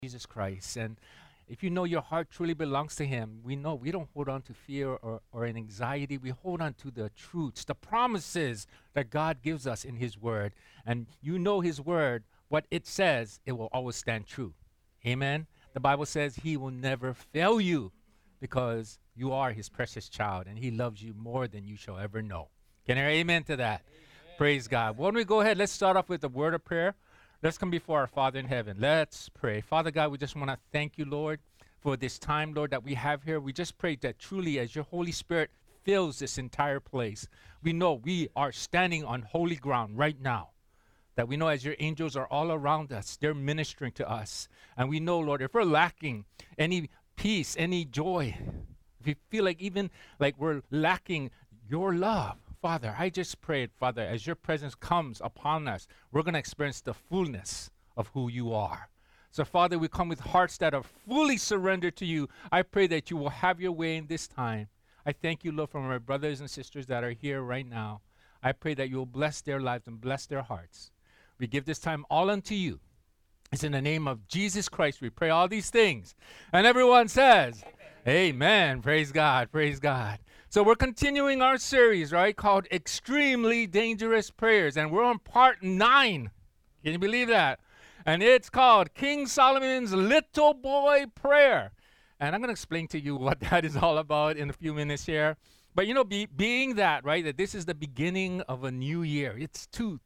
Jesus Christ. And if you know your heart truly belongs to Him, we know we don't hold on to fear or an anxiety. We hold on to the truths, the promises that God gives us in His Word. And you know His Word, what it says, it will always stand true. Amen. The Bible says He will never fail you because you are His precious child and He loves you more than you shall ever know. Can I hear amen to that? Amen. Praise God. Why don't we go ahead? Let's start off with a word of prayer. Let's come before our Father in heaven. Let's pray. Father God, we just want to thank you, Lord, for this time, Lord, that we have here. We just pray that truly as your Holy Spirit fills this entire place, we know we are standing on holy ground right now. That we know as your angels are all around us, they're ministering to us. And we know, Lord, if we're lacking any peace, any joy, if we feel like even like we're lacking your love, Father, I just prayed, Father, as your presence comes upon us, we're going to experience the fullness of who you are. So, Father, we come with hearts that are fully surrendered to you. I pray that you will have your way in this time. I thank you, Lord, for my brothers and sisters that are here right now. I pray that you will bless their lives and bless their hearts. We give this time all unto you. It's in the name of Jesus Christ we pray all these things. And everyone says, Amen. Praise God. Praise God. So we're continuing our series, right, called Extremely Dangerous Prayers. And we're on part 9. Can you believe that? And it's called King Solomon's Little Boy Prayer. And I'm going to explain to you what that is all about in a few minutes here. But, you know, being that, right, that this is the beginning of a new year. It's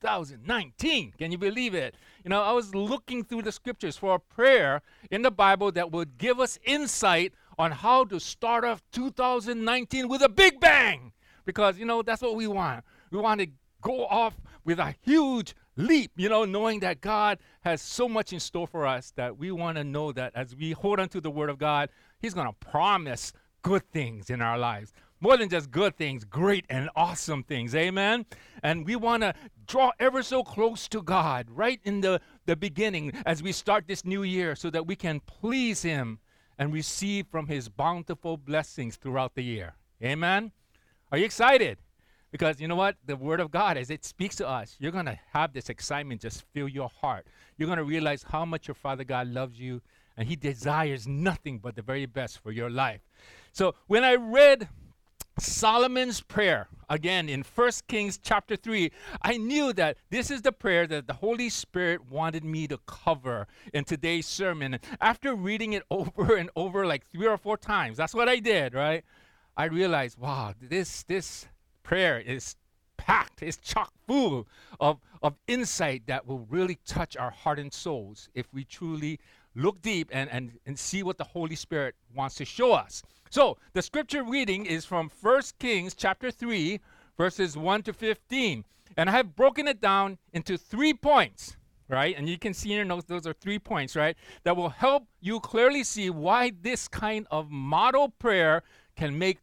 2019. Can you believe it? You know, I was looking through the scriptures for a prayer in the Bible that would give us insight on how to start off 2019 with a big bang. Because, you know, that's what we want. We want to go off with a huge leap, you know, knowing that God has so much in store for us that we want to know that as we hold on to the Word of God, He's going to promise good things in our lives. More than just good things, great and awesome things. Amen? And we want to draw ever so close to God right in the beginning as we start this new year so that we can please Him and receive from His bountiful blessings throughout the year. Amen? Are you excited? Because you know what? The Word of God, as it speaks to us, you're going to have this excitement just fill your heart. You're going to realize how much your Father God loves you and He desires nothing but the very best for your life. So when I read Solomon's prayer, again in 1 Kings chapter 3, I knew that this is the prayer that the Holy Spirit wanted me to cover in today's sermon. After reading it over and over like 3 or 4 times, that's what I did, right? I realized, wow, this prayer is packed, it's chock full of insight that will really touch our heart and souls if we truly look deep and see what the Holy Spirit wants to show us. So the scripture reading is from 1 Kings chapter 3, verses 1 to 15. And I have broken it down into 3 points, right? And you can see in your notes, those are 3 points, right? That will help you clearly see why this kind of model prayer can make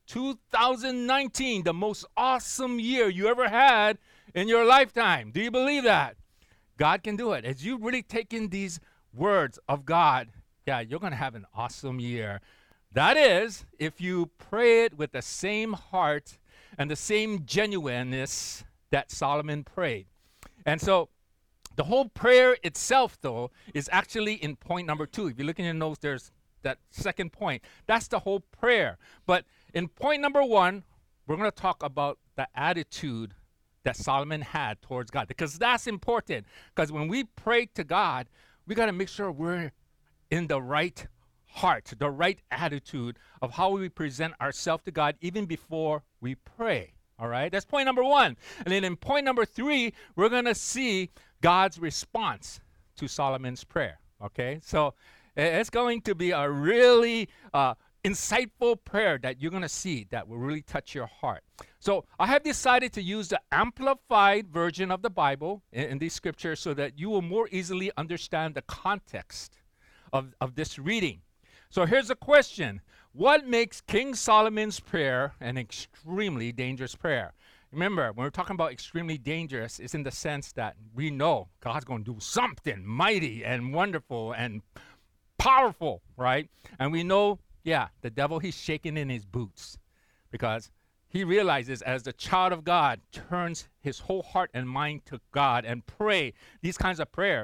2019 the most awesome year you ever had in your lifetime. Do you believe that? God can do it. As you really take in these words of God, yeah, you're going to have an awesome year. That is, if you pray it with the same heart and the same genuineness that Solomon prayed. And so the whole prayer itself, though, is actually in point number 2. If you look in your notes, there's that second point. That's the whole prayer. But in point number 1, we're going to talk about the attitude that Solomon had towards God, because that's important. Because when we pray to God, we got to make sure we're in the right heart, the right attitude of how we present ourselves to God even before we pray. All right? That's point number 1. And then in point number 3, we're going to see God's response to Solomon's prayer. Okay? So it's going to be a really insightful prayer that you're going to see that will really touch your heart. So I have decided to use the amplified version of the Bible in these scriptures so that you will more easily understand the context of this reading. So here's a question. What makes King Solomon's prayer an extremely dangerous prayer? Remember, when we're talking about extremely dangerous, it's in the sense that we know God's going to do something mighty and wonderful and powerful, right? And we know, yeah, the devil, he's shaking in his boots because he realizes as the child of God turns his whole heart and mind to God and pray these kinds of prayers,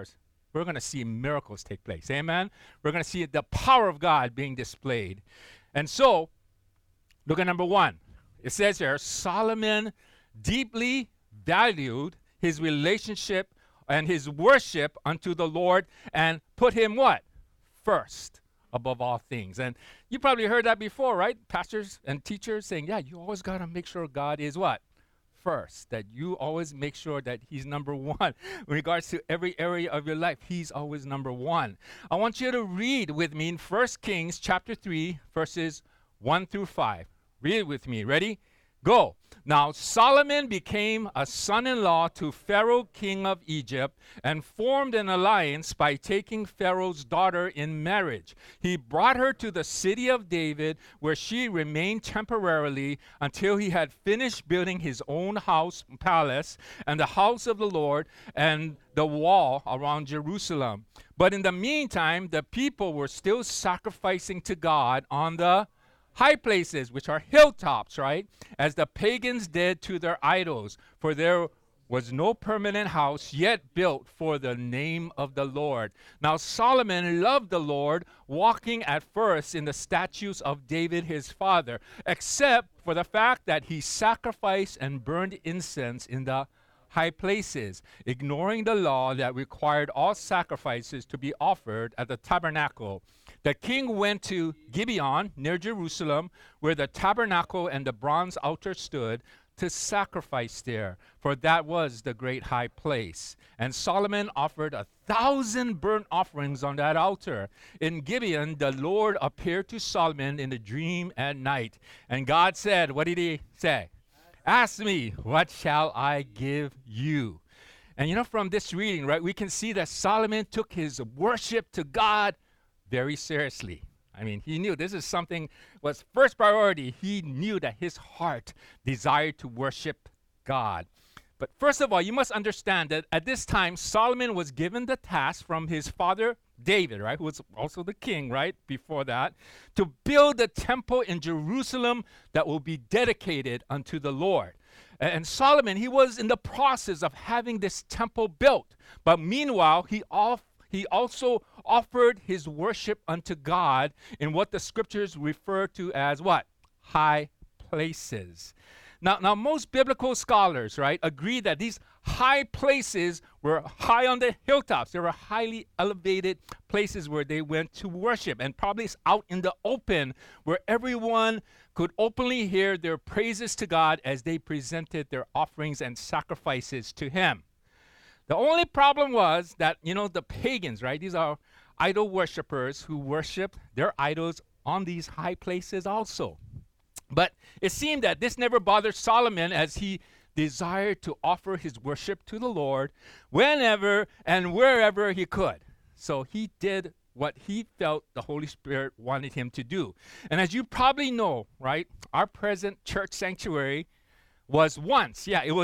we're going to see miracles take place. Amen? We're going to see the power of God being displayed. And so, look at number 1. It says here, Solomon deeply valued his relationship and his worship unto the Lord and put him what? First above all things. And you probably heard that before, right? Pastors and teachers saying, yeah, you always got to make sure God is what? First. That you always make sure that he's number 1. In regards to every area of your life, he's always number 1. I want you to read with me in 1 Kings chapter 3, verses 1 through 5. Read it with me. Ready? Go. Now Solomon became a son-in-law to Pharaoh, king of Egypt, and formed an alliance by taking Pharaoh's daughter in marriage. He brought her to the city of David, where she remained temporarily until he had finished building his own house, palace, and the house of the Lord, and the wall around Jerusalem. But in the meantime, the people were still sacrificing to God on the high places, which are hilltops, right? As the pagans did to their idols. For there was no permanent house yet built for the name of the Lord. Now Solomon loved the Lord, walking at first in the statutes of David his father, except for the fact that he sacrificed and burned incense in the high places, ignoring the law that required all sacrifices to be offered at the tabernacle. The king went to Gibeon, near Jerusalem, where the tabernacle and the bronze altar stood, to sacrifice there, for that was the great high place. And Solomon offered 1,000 burnt offerings on that altar. In Gibeon, the Lord appeared to Solomon in a dream at night. And God said, what did he say? Ask me, what shall I give you? And you know, from this reading, right, we can see that Solomon took his worship to God very seriously. I mean, he knew this is something was first priority. He knew that his heart desired to worship God. But first of all, you must understand that at this time, Solomon was given the task from his father David, right, who was also the king, right, before that, to build a temple in Jerusalem that will be dedicated unto the Lord. And Solomon, he was in the process of having this temple built. But meanwhile, he also offered his worship unto God in what the scriptures refer to as what? High places. Now, most biblical scholars, right, agree that these high places were high on the hilltops. They were highly elevated places where they went to worship, and probably out in the open where everyone could openly hear their praises to God as they presented their offerings and sacrifices to him. The only problem was that, you know, the pagans, right, these are idol worshipers who worship their idols on these high places also. But it seemed that this never bothered Solomon, as he desired to offer his worship to the Lord whenever and wherever he could. So he did what he felt the Holy Spirit wanted him to do. And as you probably know, right, our present church sanctuary was once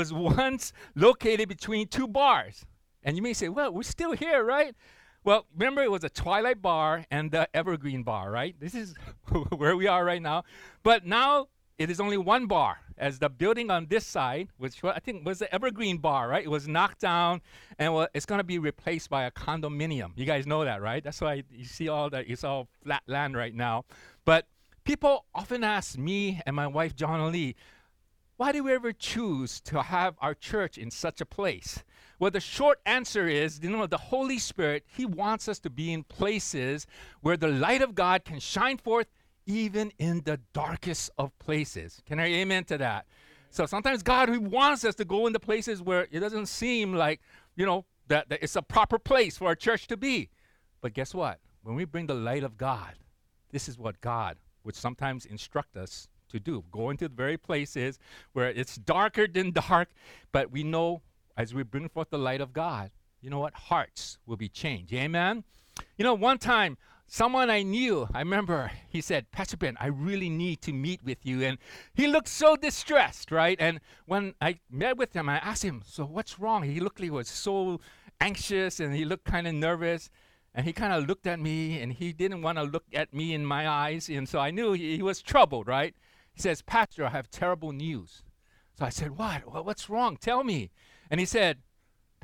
located between 2 bars. And you may say, well, we're still here, right? Well, remember, it was a Twilight Bar and the Evergreen Bar, right? This is where we are right now. But now it is only 1 bar, as the building on this side, which I think was the Evergreen Bar, right? It was knocked down, and it's going to be replaced by a condominium. You guys know that, right? That's why you see all that. It's all flat land right now. But people often ask me and my wife, John Lee, why do we ever choose to have our church in such a place? Well, the short answer is, you know, the Holy Spirit, he wants us to be in places where the light of God can shine forth even in the darkest of places. Can I amen to that? So sometimes God, he wants us to go into places where it doesn't seem like, you know, that it's a proper place for our church to be. But guess what? When we bring the light of God, this is what God would sometimes instruct us to do. Go into the very places where it's darker than dark, but we know as we bring forth the light of God, you know what? Hearts will be changed. Amen? You know, one time, someone I knew, I remember, he said, Pastor Ben, I really need to meet with you. And he looked so distressed, right? And when I met with him, I asked him, so what's wrong? He looked like he was so anxious, and he looked kind of nervous. And he kind of looked at me, and he didn't want to look at me in my eyes. And so I knew he was troubled, right? He says, Pastor, I have terrible news. So I said, what? What's wrong? Tell me. And he said,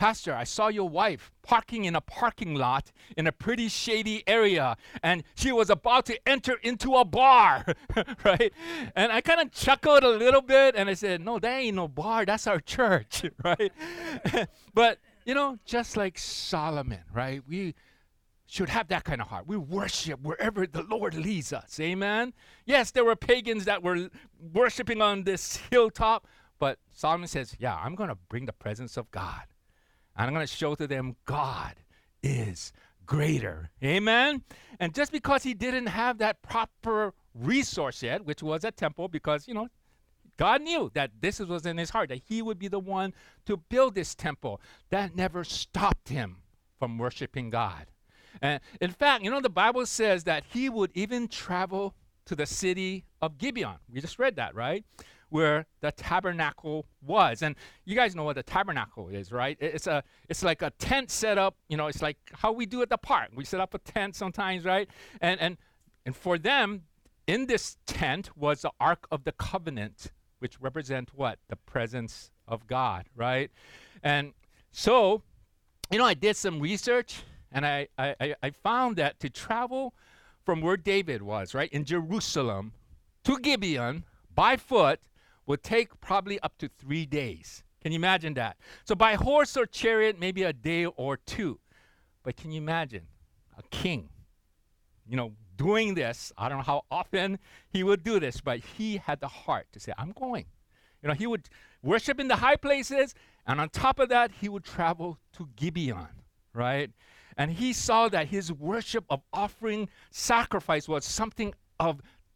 Pastor, I saw your wife parking in a parking lot in a pretty shady area, and she was about to enter into a bar, right? And I kind of chuckled a little bit, and I said, no, that ain't no bar. That's our church, right? But, just like Solomon, right? We should have that kind of heart. We worship wherever the Lord leads us. Amen? Yes, there were pagans that were worshiping on this hilltop, but Solomon says, yeah, I'm going to bring the presence of God. And I'm going to show to them God is greater. Amen? And just because he didn't have that proper resource yet, which was a temple, because, God knew that this was in his heart, that he would be the one to build this temple. That never stopped him from worshiping God. And in fact, the Bible says that he would even travel to the city of Gibeon. We just read that, right? Where the tabernacle was. And you guys know what the tabernacle is, right? It's like a tent set up, it's like how we do at the park. We set up a tent sometimes, right? And for them, in this tent was the Ark of the Covenant, which represent what? The presence of God, right? And so, I did some research, and I found that to travel from where David was, right, in Jerusalem to Gibeon by foot would take probably up to 3 days. Can you imagine that? So by horse or chariot, maybe a day or two. But can you imagine a king, doing this? I don't know how often he would do this, but he had the heart to say, I'm going. He would worship in the high places, and on top of that, he would travel to Gibeon, right? And he saw that his worship of offering sacrifice was something of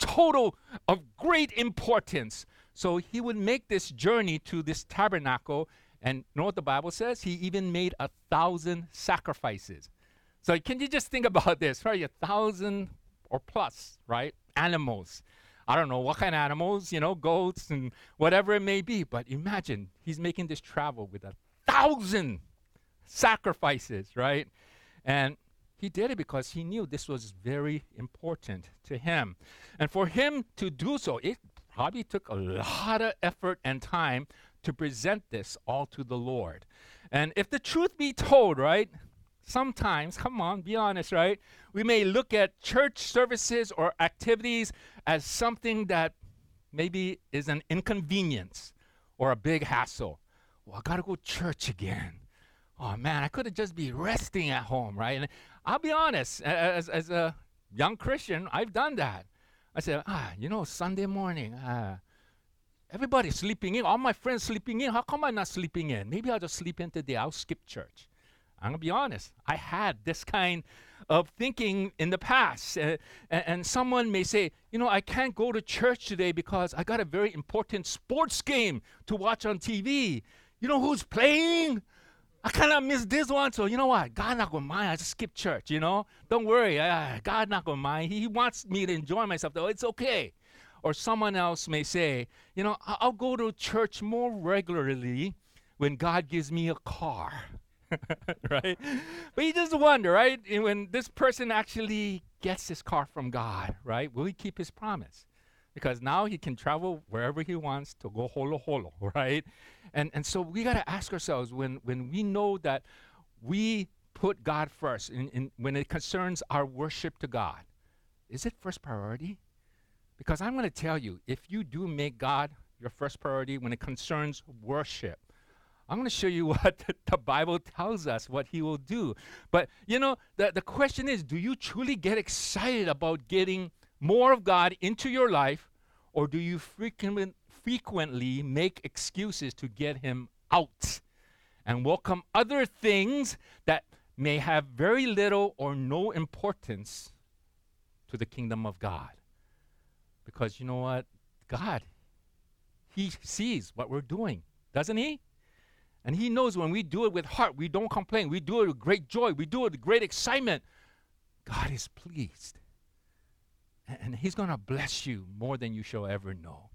great importance. So he would make this journey to this tabernacle, and you know what the Bible says? He even made 1,000 sacrifices. So can you just think about this, right? 1,000 or plus, right? Animals. I don't know what kind of animals, goats and whatever it may be. But imagine he's making this travel with 1,000 sacrifices, right? And he did it because he knew this was very important to him. And for him to do so, it probably took a lot of effort and time to present this all to the Lord. And if the truth be told, right, sometimes, come on, be honest, right, we may look at church services or activities as something that maybe is an inconvenience or a big hassle. Well, I got to go to church again. Oh, man, I could have just been resting at home, right? And I'll be honest, as a young Christian, I've done that. I said, Sunday morning, everybody's sleeping in. All my friends sleeping in. How come I'm not sleeping in? Maybe I'll just sleep in today. I'll skip church. I'm going to be honest. I had this kind of thinking in the past. And someone may say, I can't go to church today because I got a very important sports game to watch on TV. You know who's playing? I kind of missed this one, so you know what? God not going to mind. I just skip church, Don't worry. God not going to mind. He wants me to enjoy myself, though. It's okay. Or someone else may say, I'll go to church more regularly when God gives me a car, right? But you just wonder, right? When this person actually gets his car from God, right? Will he keep his promise? Because now he can travel wherever he wants to go holo holo, right? And so we got to ask ourselves, when we know that we put God first, when it concerns our worship to God, is it first priority? Because I'm going to tell you, if you do make God your first priority when it concerns worship, I'm going to show you what the Bible tells us, what he will do. But, the question is, do you truly get excited about getting more of God into your life, or do you frequently make excuses to get him out and welcome other things that may have very little or no importance to the kingdom of God? Because you know what? God, he sees what we're doing, doesn't he? And he knows when we do it with heart, we don't complain. We do it with great joy. We do it with great excitement. God is pleased. And he's going to bless you more than you shall ever know.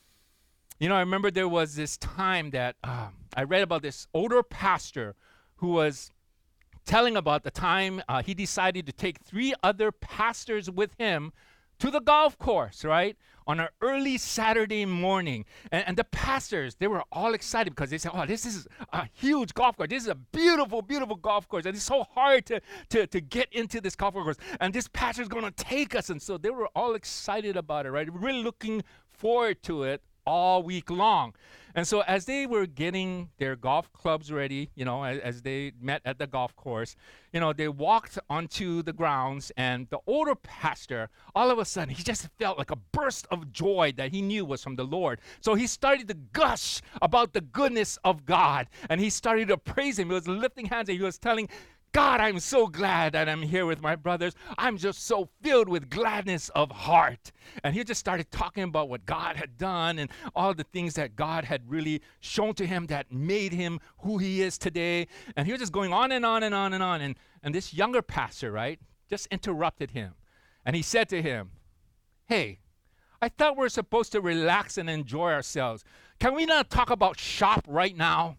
I remember there was this time that I read about this older pastor who was telling about the time he decided to take 3 other pastors with him to the golf course, right? On an early Saturday morning. And the pastors, they were all excited because they said, oh, this is a huge golf course. This is a beautiful, beautiful golf course. And it's so hard to get into this golf course. And this pastor's going to take us. And so they were all excited about it, right? Really looking forward to it all week long. And so as they were getting their golf clubs ready, as they met at the golf course, they walked onto the grounds, and the older pastor, all of a sudden, he just felt like a burst of joy that he knew was from the Lord. So he started to gush about the goodness of God, and he started to praise him. He was lifting hands, and he was telling God, I'm so glad that I'm here with my brothers. I'm just so filled with gladness of heart. And he just started talking about what God had done and all the things that God had really shown to him that made him who he is today. And he was just going on and on and on and on. And this younger pastor, right, just interrupted him. And he said to him, hey, I thought we're supposed to relax and enjoy ourselves. Can we not talk about shop right now?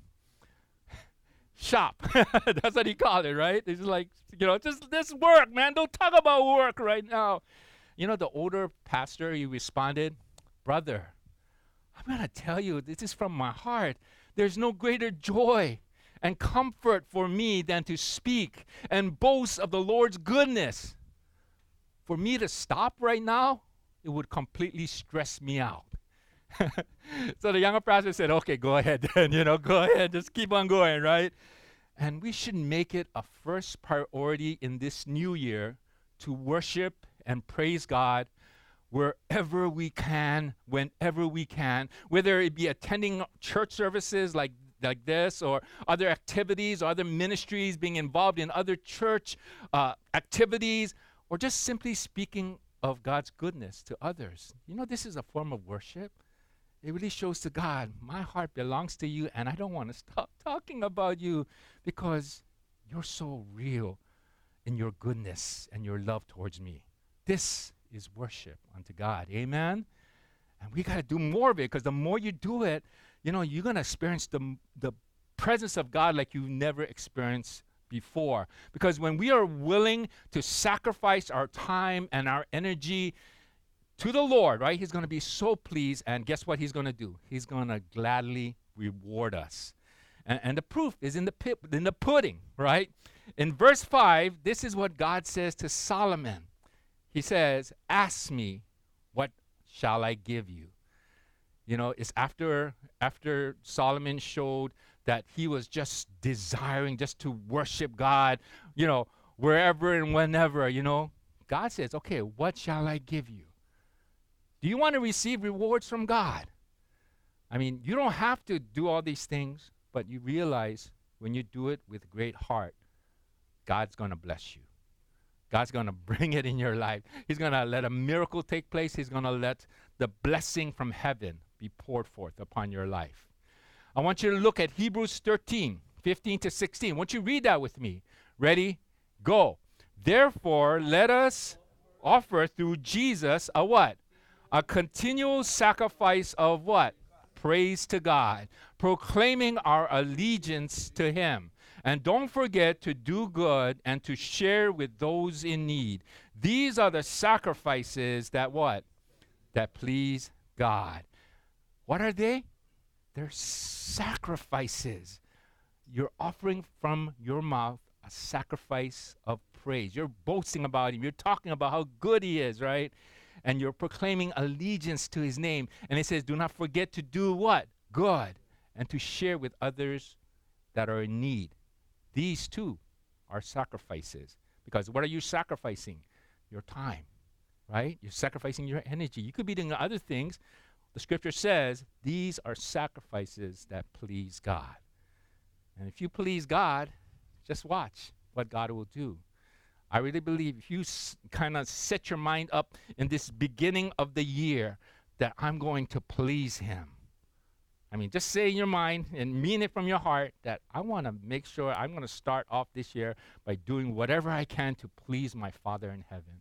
Shop. That's what he called it, right? It's like, just this work, man. Don't talk about work right now. The older pastor, he responded, brother, I'm going to tell you, this is from my heart. There's no greater joy and comfort for me than to speak and boast of the Lord's goodness. For me to stop right now, it would completely stress me out. So the younger pastor said, okay, go ahead then, go ahead, just keep on going, right? And we should make it a first priority in this new year to worship and praise God wherever we can, whenever we can, whether it be attending church services like this, or other activities, or other ministries, being involved in other church activities, or just simply speaking of God's goodness to others. This is a form of worship. It really shows to God, my heart belongs to you, and I don't want to stop talking about you because you're so real in your goodness and your love towards me. This is worship unto God. Amen? And we got to do more of it, because the more you do it, you're going to experience the presence of God like you've never experienced before. Because when we are willing to sacrifice our time and our energy to the Lord, right, he's going to be so pleased, and guess what he's going to do? He's going to gladly reward us. And the proof is in the pudding, right? In verse 5, this is what God says to Solomon. He says, ask me, what shall I give you? It's after Solomon showed that he was just desiring just to worship God, wherever and whenever, God says, okay, what shall I give you? Do you want to receive rewards from God? I mean, you don't have to do all these things, but you realize when you do it with great heart, God's going to bless you. God's going to bring it in your life. He's going to let a miracle take place. He's going to let the blessing from heaven be poured forth upon your life. I want you to look at Hebrews 13, 15 to 16. Won't you read that with me? Ready? Go. Therefore, let us offer through Jesus a what? A continual sacrifice of what? Praise to God, proclaiming our allegiance to him. And don't forget to do good and to share with those in need. These are the sacrifices that what? That please God. What are they? They're sacrifices. You're offering from your mouth a sacrifice of praise. You're boasting about him. You're talking about how good he is, right? And you're proclaiming allegiance to his name. And it says, do not forget to do what? Good. And to share with others that are in need. These too are sacrifices. Because what are you sacrificing? Your time, right? You're sacrificing your energy. You could be doing other things. The scripture says these are sacrifices that please God. And if you please God, just watch what God will do. I really believe if you kind of set your mind up in this beginning of the year that I'm going to please him. I mean, just say in your mind and mean it from your heart that I want to make sure I'm going to start off this year by doing whatever I can to please my Father in heaven.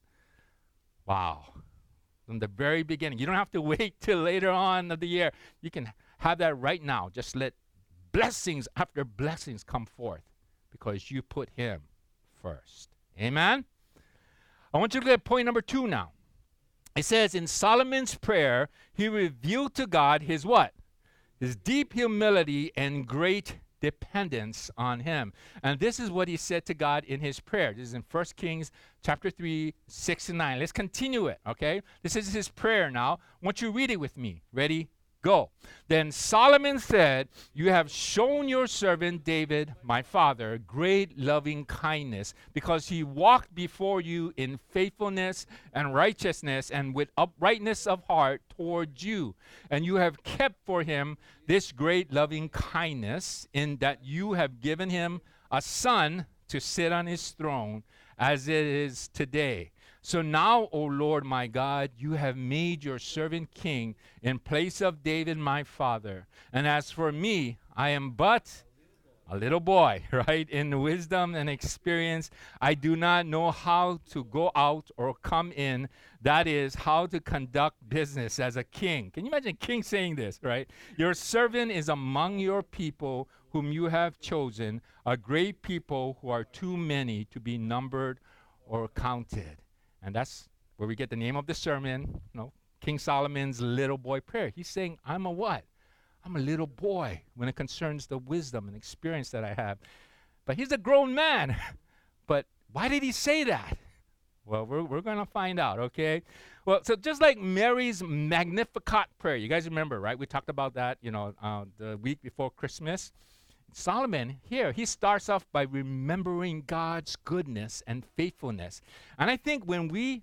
Wow. From the very beginning. You don't have to wait till later on of the year. You can have that right now. Just let blessings after blessings come forth because you put him first. Amen? I want you to look at point number 2 now. It says in Solomon's prayer, he revealed to God his what? His deep humility and great dependence on him. And this is what he said to God in his prayer. This is in 1 Kings chapter 3, 6 and 9. Let's continue it, okay? This is his prayer now. I want you to read it with me. Ready? Go. Then Solomon said, you have shown your servant David, my father, great loving kindness, because he walked before you in faithfulness and righteousness and with uprightness of heart toward you. And you have kept for him this great loving kindness, in that you have given him a son to sit on his throne, as it is today. So now, O Lord my God, you have made your servant king in place of David my father. And as for me, I am but a little boy, right? In wisdom and experience, I do not know how to go out or come in. That is, how to conduct business as a king. Can you imagine a king saying this, right? Your servant is among your people whom you have chosen, a great people who are too many to be numbered or counted. And that's where we get the name of the sermon, King Solomon's little boy prayer. He's saying, I'm a what? I'm a little boy when it concerns the wisdom and experience that I have. But he's a grown man. But why did he say that? Well, we're going to find out, okay? Well, so just like Mary's Magnificat prayer, you guys remember, right? We talked about that, the week before Christmas. Solomon, here, he starts off by remembering God's goodness and faithfulness. And I think when we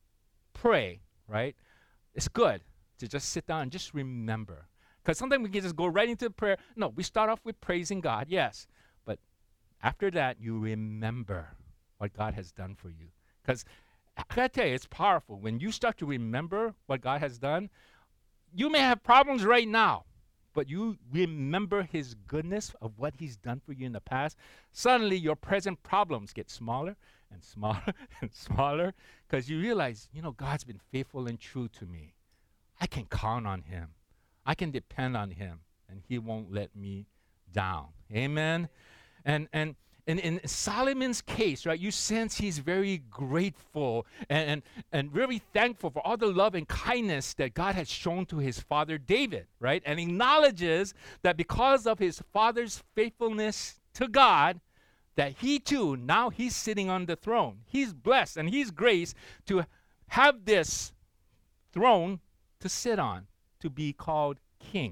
pray, right, it's good to just sit down and just remember. Because sometimes we can just go right into prayer. No, we start off with praising God, yes. But after that, you remember what God has done for you. Because I gotta tell you, it's powerful. When you start to remember what God has done, you may have problems right now, but you remember his goodness of what he's done for you in the past, suddenly your present problems get smaller and smaller and smaller, because you realize, God's been faithful and true to me. I can count on him. I can depend on him, and he won't let me down. Amen? And in Solomon's case, right, you sense he's very grateful and very thankful for all the love and kindness that God has shown to his father David, right? And acknowledges that because of his father's faithfulness to God, that he too, now he's sitting on the throne. He's blessed and he's graced to have this throne to sit on, to be called king.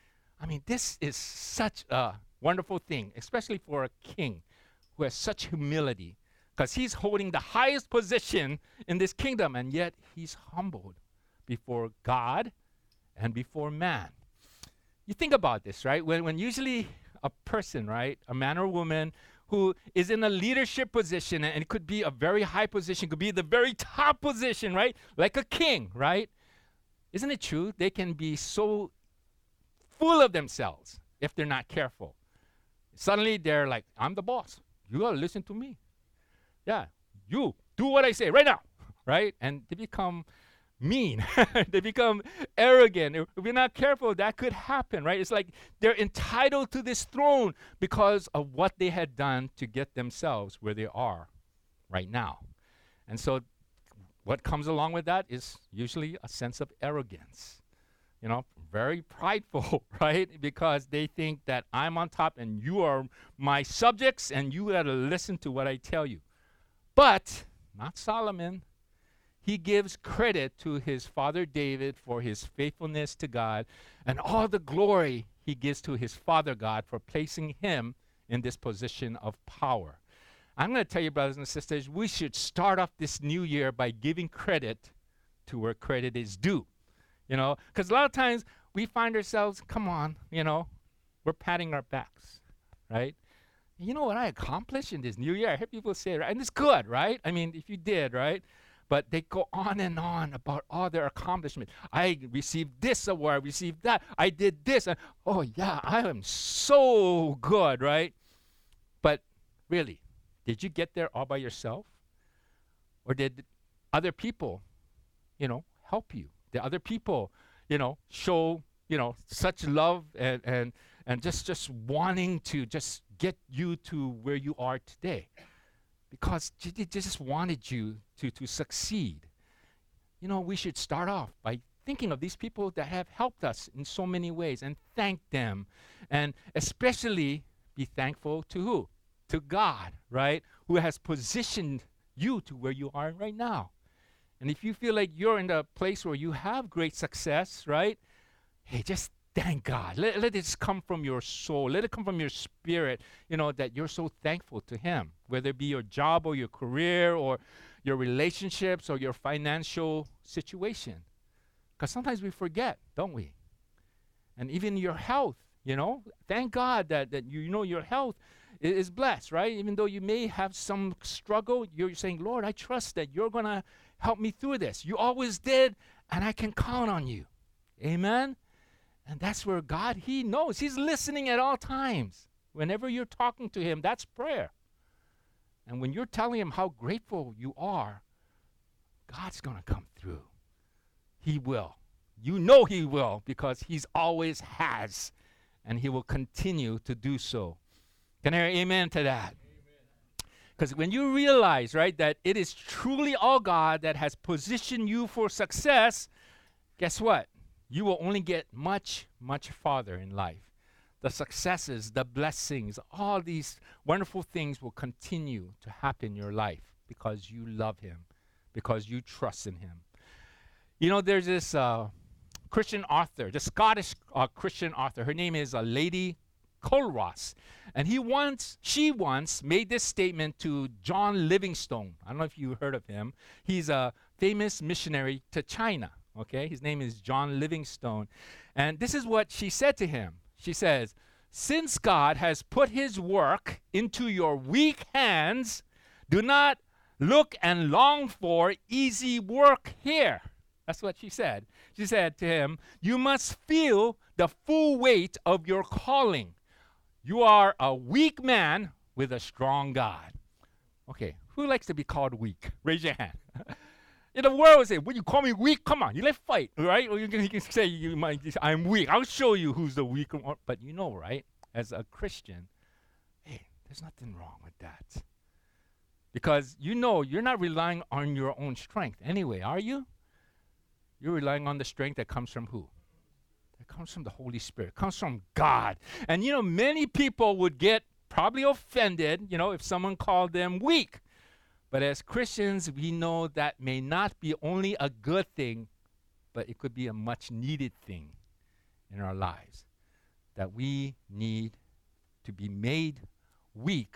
I mean, this is such a wonderful thing, especially for a king who has such humility, because he's holding the highest position in this kingdom, and yet he's humbled before God and before man. You think about this, right? When usually a person, right, a man or woman who is in a leadership position, and it could be a very high position, could be the very top position, right? Like a king, right? Isn't it true? They can be so full of themselves if they're not careful. Suddenly they're like, I'm the boss. You gotta listen to me. Yeah, you do what I say right now, right? And they become mean. They become arrogant. If we're not careful, that could happen, right? It's like they're entitled to this throne because of what they had done to get themselves where they are right now. And so what comes along with that is usually a sense of arrogance. Very prideful, right? Because they think that I'm on top and you are my subjects and you got to listen to what I tell you. But not Solomon. He gives credit to his father David for his faithfulness to God, and all the glory he gives to his father God for placing him in this position of power. I'm going to tell you, brothers and sisters, we should start off this new year by giving credit to where credit is due. Because a lot of times we find ourselves, come on, we're patting our backs, right? You know what I accomplished in this new year? I hear people say, right? And it's good, right? I mean, if you did, right? But they go on and on about all their accomplishments. I received this award, I received that, I did this. And, oh, yeah, I am so good, right? But really, did you get there all by yourself? Or did other people, help you? The other people, show, such love and just wanting to just get you to where you are today. Because they just wanted you to succeed. we should start off by thinking of these people that have helped us in so many ways and thank them. And especially be thankful to who? To God, right? Who has positioned you to where you are right now. And if you feel like you're in a place where you have great success, right? Hey, just thank God. Let it come from your soul. Let it come from your spirit, that you're so thankful to Him, whether it be your job or your career or your relationships or your financial situation. Because sometimes we forget, don't we? And even your health, thank God that your health is blessed, right? Even though you may have some struggle, you're saying, Lord, I trust that you're going to help me through this. You always did, and I can count on you. Amen? And that's where God, He knows. He's listening at all times. Whenever you're talking to Him, that's prayer. And when you're telling Him how grateful you are, God's going to come through. He will. You know He will, because He's always has, and He will continue to do so. Can I hear amen to that? Because when you realize, right, that it is truly all God that has positioned you for success, guess what? You will only get much, much farther in life. The successes, the blessings, all these wonderful things will continue to happen in your life because you love Him, because you trust in Him. There's this Christian author, the Scottish Christian author. Her name is Lady Culross. And she once made this statement to John Livingstone. I don't know if you heard of him. He's a famous missionary to China. Okay, his name is John Livingstone. And this is what she said to him. She says, since God has put His work into your weak hands, do not look and long for easy work here. That's what she said. She said to him, you must feel the full weight of your calling. You are a weak man with a strong God. Okay, who likes to be called weak? Raise your hand. In the world, say, when you call me weak, come on, let's fight, right? Or you can say, I'm weak. I'll show you who's the weak one. But right, as a Christian, hey, there's nothing wrong with that. Because you're not relying on your own strength anyway, are you? You're relying on the strength that comes from who? That comes from the Holy Spirit. It comes from God. And many people would get probably offended, if someone called them weak. But as Christians, we know that may not be only a good thing, but it could be a much needed thing in our lives. That we need to be made weak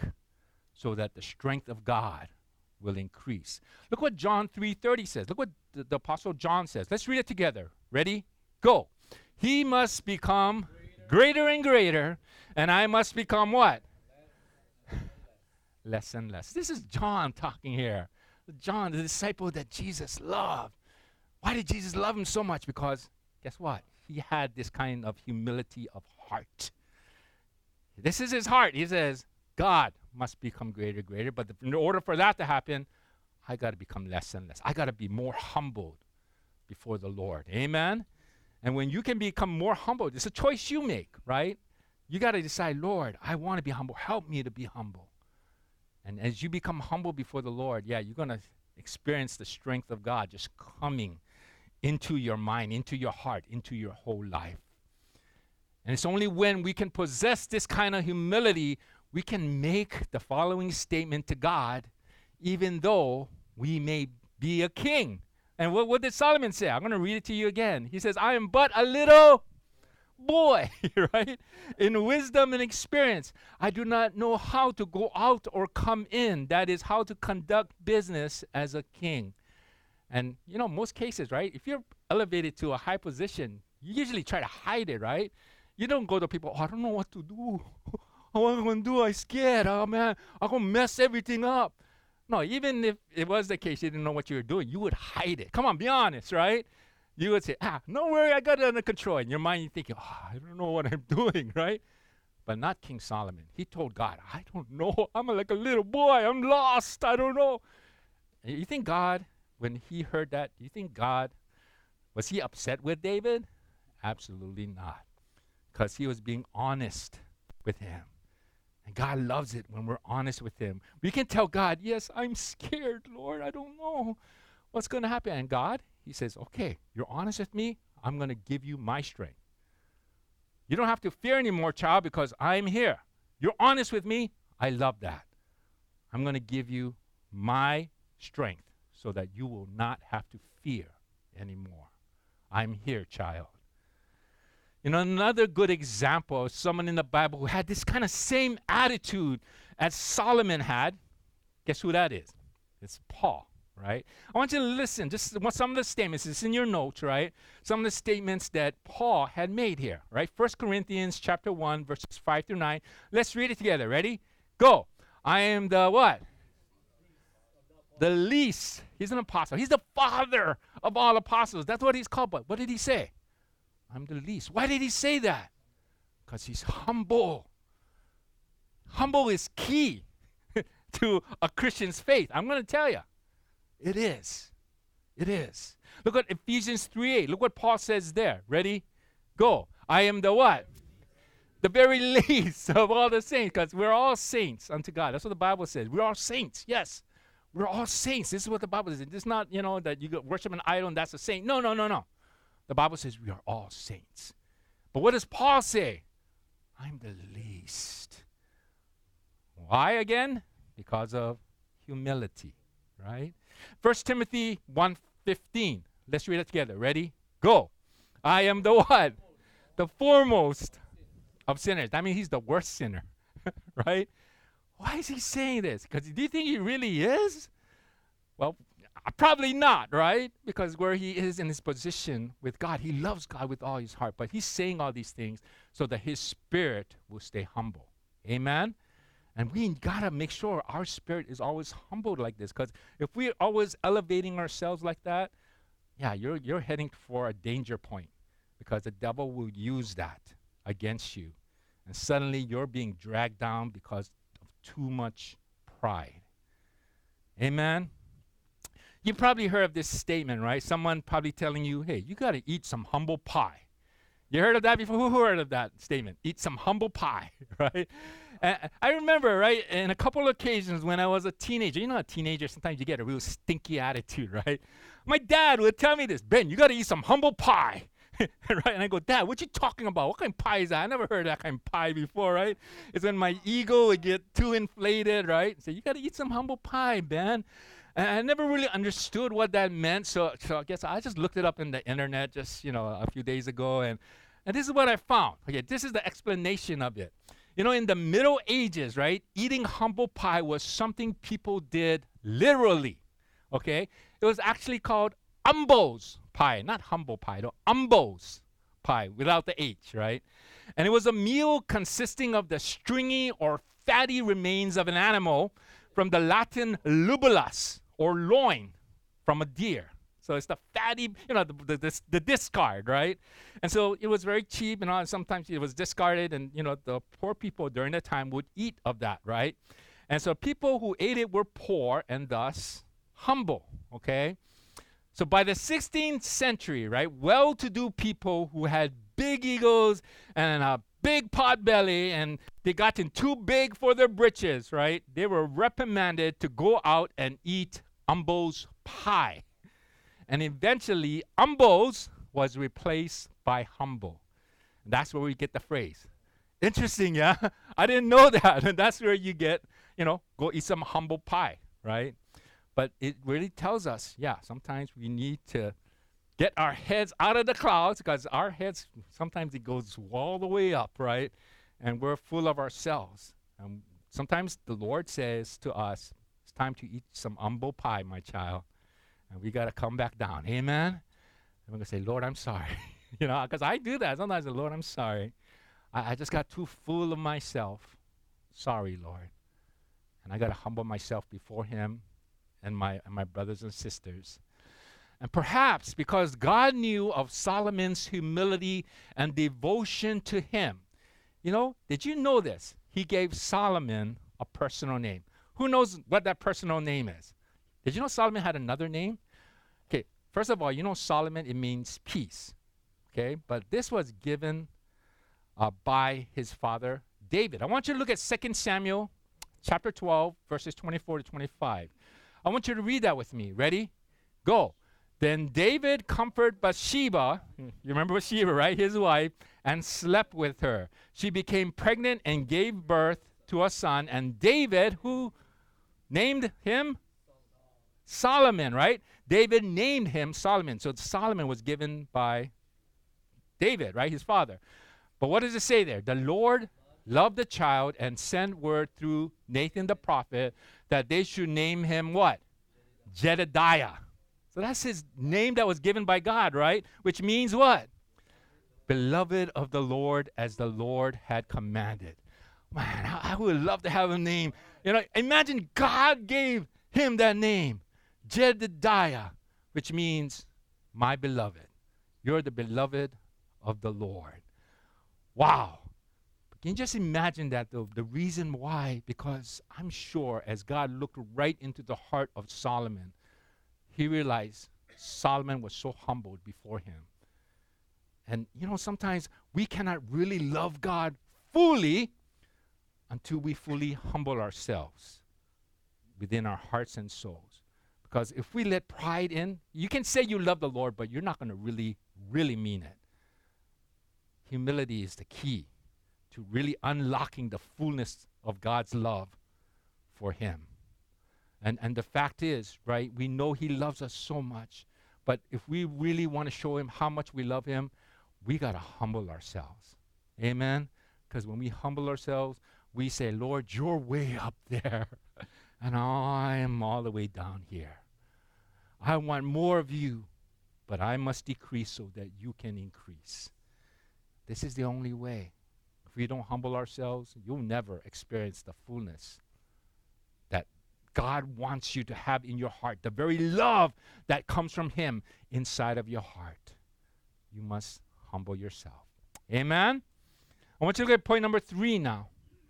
so that the strength of God will increase. Look what John 3:30 says. Look what the Apostle John says. Let's read it together. Ready? Go. He must become greater and greater, and I must become what? Less and less. This is John talking here. John, the disciple that Jesus loved. Why did Jesus love him so much? Because guess what? He had this kind of humility of heart. This is his heart. He says, God must become greater and greater, but in order for that to happen, I got to become less and less. I got to be more humbled before the Lord. Amen? And when you can become more humbled, it's a choice you make, right? You got to decide, Lord, I want to be humble. Help me to be humble. And as you become humble before the Lord, you're going to experience the strength of God just coming into your mind, into your heart, into your whole life. And it's only when we can possess this kind of humility, we can make the following statement to God, even though we may be a king. And what did Solomon say? I'm going to read it to you again. He says, I am but a little boy, right? In wisdom and experience, I do not know how to go out or come in. That is, how to conduct business as a king. And, most cases, right? If you're elevated to a high position, you usually try to hide it, right? You don't go to people, I don't know what to do. What am I going to do? I'm scared. Oh, man, I'm going to mess everything up. No, even if it was the case, you didn't know what you were doing, you would hide it. Come on, be honest, right? You would say, no worry, I got it under control. In your mind, you're thinking, I don't know what I'm doing, right? But not King Solomon. He told God, I don't know. I'm like a little boy. I'm lost. I don't know. And you think God, when he heard that, do you think God, was he upset with David? Absolutely not. Because he was being honest with him. And God loves it when we're honest with him. We can tell God, yes, I'm scared, Lord. I don't know what's going to happen. And God, He says, okay, you're honest with me, I'm going to give you my strength. You don't have to fear anymore, child, because I'm here. You're honest with me, I love that. I'm going to give you my strength so that you will not have to fear anymore. I'm here, child. You know, another good example of someone in the Bible who had this kind of same attitude as Solomon had, guess who that is? It's Paul, right? I want you to listen, just some of the statements. It's in your notes, right? Some of the statements that Paul had made here, right? 1 Corinthians chapter 1, verses 5 through 9. Let's read it together. Ready? Go. I am the what? The least. He's an apostle. He's the father of all apostles. That's what he's called. But what did he say? I'm the least. Why did he say that? Because he's humble. Humble is key to a Christian's faith. I'm going to tell you. It is. It is. Look at Ephesians 3:8. Look what Paul says there. Ready? Go. I am the what? The very least of all the saints, because we're all saints unto God. That's what the Bible says. We're all saints. Yes. We're all saints. This is what the Bible says. It's not, that you worship an idol and that's a saint. No. The Bible says we are all saints. But what does Paul say? I'm the least. Why again? Because of humility, right? 1 Timothy 1:15. Let's read it together. Ready? Go. I am the what? The foremost of sinners. I mean, he's the worst sinner, right? Why is he saying this? Because do you think he really is? Well, probably not, right? Because where he is in his position with God, he loves God with all his heart. But he's saying all these things so that his spirit will stay humble. Amen? And we got to make sure our spirit is always humbled like this. Because if we're always elevating ourselves like that, yeah, you're heading for a danger point. Because the devil will use that against you. And suddenly you're being dragged down because of too much pride. Amen? You probably heard of this statement, right? Someone probably telling you, hey, you got to eat some humble pie. You heard of that before? Who heard of that statement? Eat some humble pie, right? And I remember, right, in a couple of occasions when I was a teenager, a teenager, sometimes you get a real stinky attitude, right? My dad would tell me this, Ben, you got to eat some humble pie, right? And I go, Dad, what you talking about? What kind of pie is that? I never heard of that kind of pie before, right? It's when my ego would get too inflated, right? So you got to eat some humble pie, Ben. And I never really understood what that meant, so I guess I just looked it up in the internet just, a few days ago, and this is what I found. Okay, this is the explanation of it. In the Middle Ages, right, eating humble pie was something people did literally, okay? It was actually called umbos pie, not humble pie, no, umbos pie, without the H, right? And it was a meal consisting of the stringy or fatty remains of an animal from the Latin lubulus, or loin, from a deer. So it's the fatty, the discard, right? And so it was very cheap, and sometimes it was discarded, and, the poor people during that time would eat of that, right? And so people who ate it were poor and thus humble, okay? So by the 16th century, right, well-to-do people who had big egos and a big pot belly, and they gotten too big for their britches, right? They were reprimanded to go out and eat umbos pie. And eventually, umbos was replaced by humble. And that's where we get the phrase. Interesting, yeah? I didn't know that. And that's where you get, go eat some humble pie, right? But it really tells us, yeah, sometimes we need to get our heads out of the clouds, because our heads, sometimes it goes all the way up, right? And we're full of ourselves. Sometimes the Lord says to us, it's time to eat some humble pie, my child. And we got to come back down. Amen? And we're going to say, Lord, I'm sorry. Because I do that. Sometimes I say, Lord, I'm sorry. I just got too full of myself. Sorry, Lord. And I got to humble myself before him and my brothers and sisters. And perhaps because God knew of Solomon's humility and devotion to him, did you know this? He gave Solomon a personal name. Who knows what that personal name is? Did you know Solomon had another name? Okay, first of all, Solomon, it means peace. Okay, but this was given by his father, David. I want you to look at 2 Samuel chapter 12, verses 24 to 25. I want you to read that with me. Ready? Go. Then David comforted Bathsheba, you remember Bathsheba, right? His wife, and slept with her. She became pregnant and gave birth to a son. And David, who named him? Solomon, right? David named him Solomon. So Solomon was given by David, right? His father. But what does it say there? The Lord loved the child and sent word through Nathan the prophet that they should name him what? Jedediah. So that's his name that was given by God, right? Which means what? Beloved of the Lord, as the Lord had commanded. Man, I would love to have a name. You know, imagine God gave him that name, Jedediah, which means my beloved. You're the beloved of the Lord. Wow. Can you just imagine that, though? The reason why, because I'm sure as God looked right into the heart of Solomon, he realized Solomon was so humbled before him. And, you know, sometimes we cannot really love God fully until we fully humble ourselves within our hearts and souls. Because if we let pride in, you can say you love the Lord, but you're not going to really mean it. Humility is the key to really unlocking the fullness of God's love for him. And the fact is, right, we know he loves us so much, but if we really want to show him how much we love him, we got to humble ourselves. Amen? Because when we humble ourselves, we say, Lord, you're way up there, and I am all the way down here. I want more of you, but I must decrease so that you can increase. This is the only way. If we don't humble ourselves, you'll never experience the fullness that God wants you to have in your heart, the very love that comes from him inside of your heart. You must humble yourself. Amen? I want you to look at point number 3 now.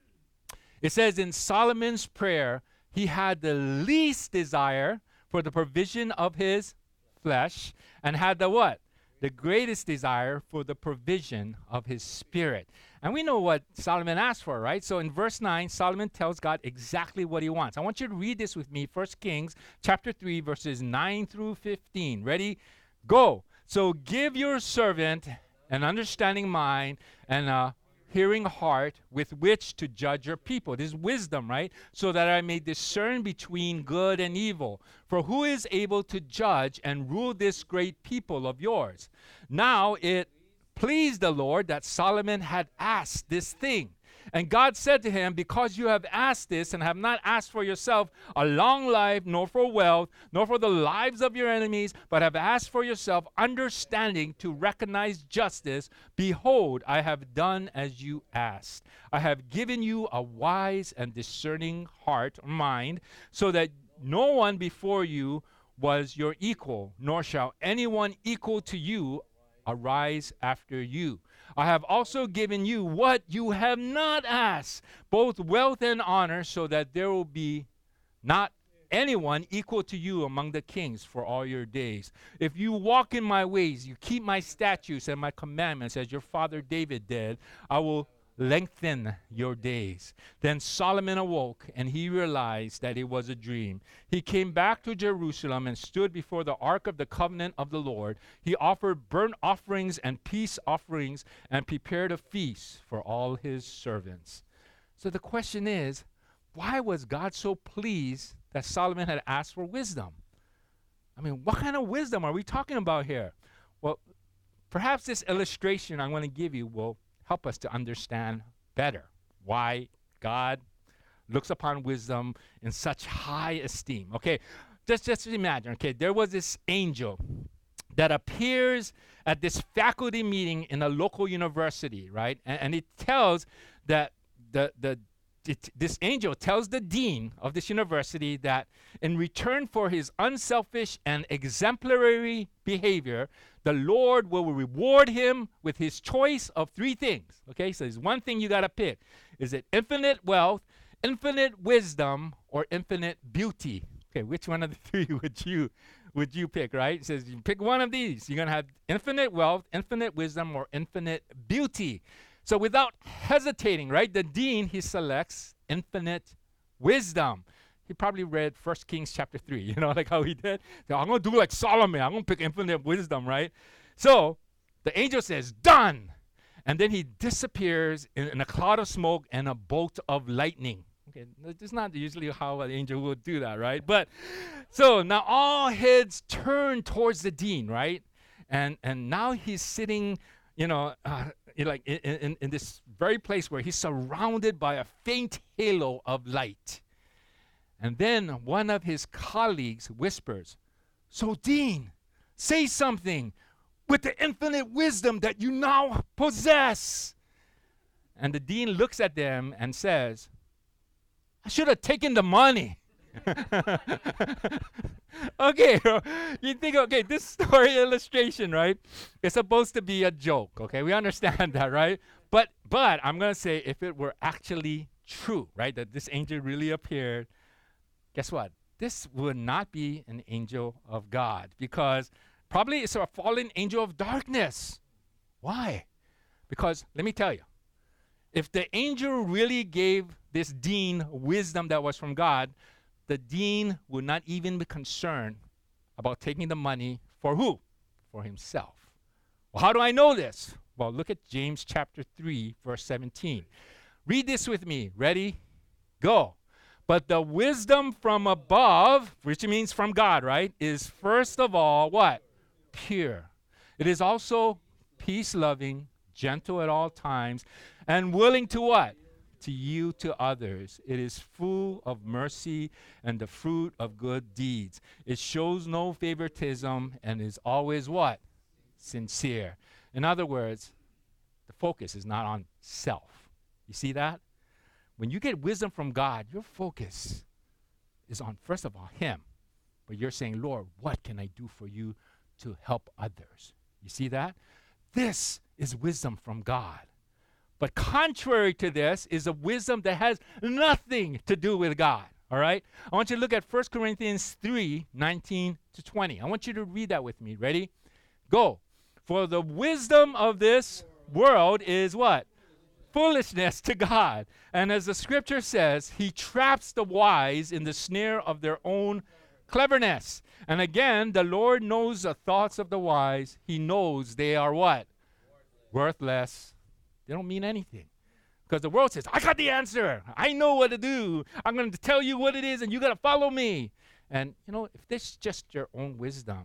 It says in Solomon's prayer, he had the least desire for the provision of his flesh and had the what? The greatest desire for the provision of his spirit. And we know what Solomon asked for, right? So in verse 9, Solomon tells God exactly what he wants. I want you to read this with me, 1 Kings chapter 3, verses 9 through 15. Ready? Go. So give your servant an understanding mind and a hearing heart with which to judge your people. This is wisdom, right? So that I may discern between good and evil. For who is able to judge and rule this great people of yours? Now it pleased the Lord that Solomon had asked this thing. And God said to him, because you have asked this and have not asked for yourself a long life, nor for wealth, nor for the lives of your enemies, but have asked for yourself understanding to recognize justice, behold, I have done as you asked. I have given you a wise and discerning heart, mind, so that no one before you was your equal, nor shall anyone equal to you arise after you. I have also given you what you have not asked, both wealth and honor, so that there will be not anyone equal to you among the kings for all your days. If you walk in my ways, you keep my statutes and my commandments as your father David did, I will lengthen your days. Then Solomon awoke, and he realized that it was a dream. He came back to Jerusalem and stood before the ark of the covenant of the Lord. He offered burnt offerings and peace offerings and prepared a feast for all his servants. So the question is, why was God so pleased that Solomon had asked for wisdom? I mean, what kind of wisdom are we talking about here? Well, perhaps this illustration I'm going to give you will help us to understand better why God looks upon wisdom in such high esteem. Okay, just imagine, okay, there was this angel that appears at this faculty meeting in a local university, right? And it tells that this angel tells the dean of this university that in return for his unselfish and exemplary behavior, the Lord will reward him with his choice of 3 things. Okay, so there's one thing you got to pick. Is it infinite wealth, infinite wisdom, or infinite beauty? Okay, which one of the 3 would you pick, right? It says you pick one of these. You're going to have infinite wealth, infinite wisdom, or infinite beauty. So without hesitating, right, the dean, he selects infinite wisdom. He probably read 1 Kings chapter 3, like how he did. So I'm going to do like Solomon. I'm going to pick infinite wisdom, right? So the angel says, done. And then he disappears in a cloud of smoke and a bolt of lightning. Okay, that's not usually how an angel would do that, right? But so now all heads turn towards the dean, right? And now he's sitting, like in this very place where he's surrounded by a faint halo of light. And then one of his colleagues whispers, so Dean, say something with the infinite wisdom that you now possess. And the dean looks at them and says, I should have taken the money. Okay, you think, okay, this story illustration, right, is supposed to be a joke, okay? We understand that, right? But I'm going to say if it were actually true, right, that this angel really appeared, guess what? This would not be an angel of God because probably it's a fallen angel of darkness. Why? Because let me tell you, if the angel really gave this dean wisdom that was from God, the dean would not even be concerned about taking the money for who? For himself. Well, how do I know this? Well, look at James chapter 3, verse 17. Read this with me. Ready? Go. But the wisdom from above, which means from God, right, is first of all what? Pure. It is also peace-loving, gentle at all times, and willing to what? To yield to others. It is full of mercy and the fruit of good deeds. It shows no favoritism and is always what? Sincere. In other words, the focus is not on self. You see that? When you get wisdom from God, your focus is on, first of all, Him. But you're saying, Lord, what can I do for you to help others? You see that? This is wisdom from God. But contrary to this is a wisdom that has nothing to do with God. All right? I want you to look at 1 Corinthians 3, 19 to 20. I want you to read that with me. Ready? Go. For the wisdom of this world is what? Foolishness to God. And as the scripture says, He traps the wise in the snare of their own cleverness. And again, the Lord knows the thoughts of the wise. He knows they are what? Worthless. They don't mean anything. Because the world says, I got the answer. I know what to do. I'm going to tell you what it is, and you got to follow me. And, if this is just your own wisdom,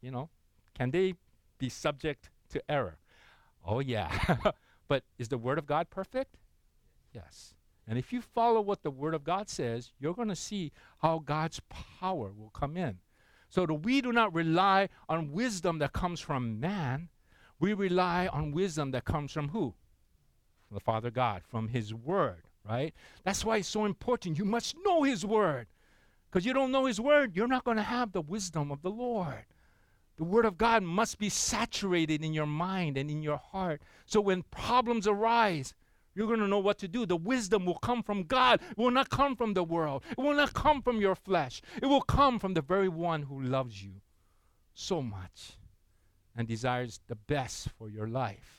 can they be subject to error? Oh, yeah. But is the Word of God perfect? Yes. And if you follow what the Word of God says, you're going to see how God's power will come in. So that we do not rely on wisdom that comes from man. We rely on wisdom that comes from who? From the Father God, from His Word, right? That's why it's so important. You must know His Word. Because you don't know His Word, you're not going to have the wisdom of the Lord. The Word of God must be saturated in your mind and in your heart. So when problems arise, you're going to know what to do. The wisdom will come from God. It will not come from the world. It will not come from your flesh. It will come from the very one who loves you so much and desires the best for your life.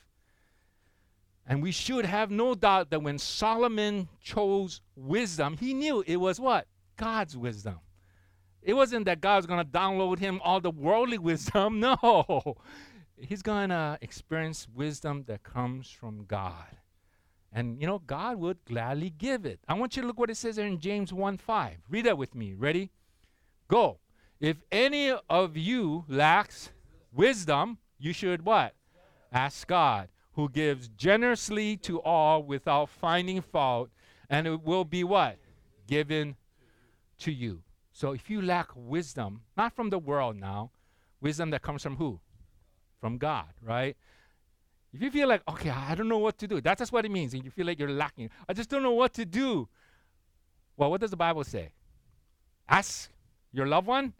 And we should have no doubt that when Solomon chose wisdom, he knew it was what? God's wisdom. It wasn't that God's going to download him all the worldly wisdom. No. He's going to experience wisdom that comes from God. And, God would gladly give it. I want you to look what it says there in James 1:5. Read that with me. Ready? Go. If any of you lacks wisdom, you should what? Ask God, who gives generously to all without finding fault, and it will be what? Given to you. So if you lack wisdom, not from the world now, wisdom that comes from who? From God, right? If you feel like, okay, I don't know what to do, that's just what it means. And you feel like you're lacking. I just don't know what to do. Well, what does the Bible say? Ask your loved one.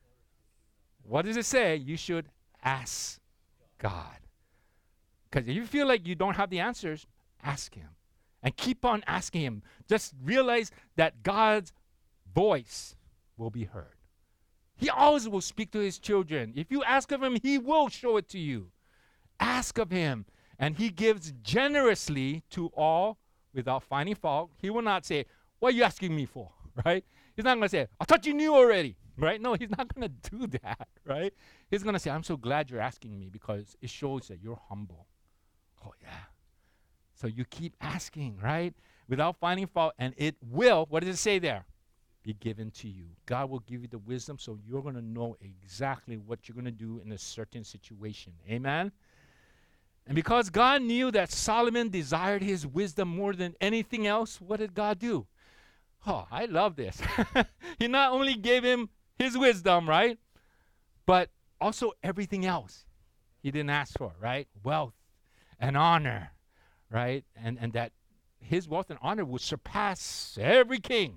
What does it say? You should ask God. Because if you feel like you don't have the answers, ask Him. And keep on asking Him. Just realize that God's voice will be heard. He always will speak to His children. If you ask of Him, He will show it to you. Ask of Him, and He gives generously to all without finding fault. He will not say, what are you asking me for, right? He's not going to say, I thought you knew already, right? No, he's not going to do that, right? He's going to say, I'm so glad you're asking me because it shows that you're humble. Oh, yeah. So you keep asking, right? Without finding fault, and it will, what does it say there? Be given to you. God will give you the wisdom so you're going to know exactly what you're going to do in a certain situation. Amen? And because God knew that Solomon desired his wisdom more than anything else, what did God do? Oh, I love this. He not only gave him his wisdom, right? But also everything else he didn't ask for, right? Wealth and honor, right? And that his wealth and honor would surpass every king.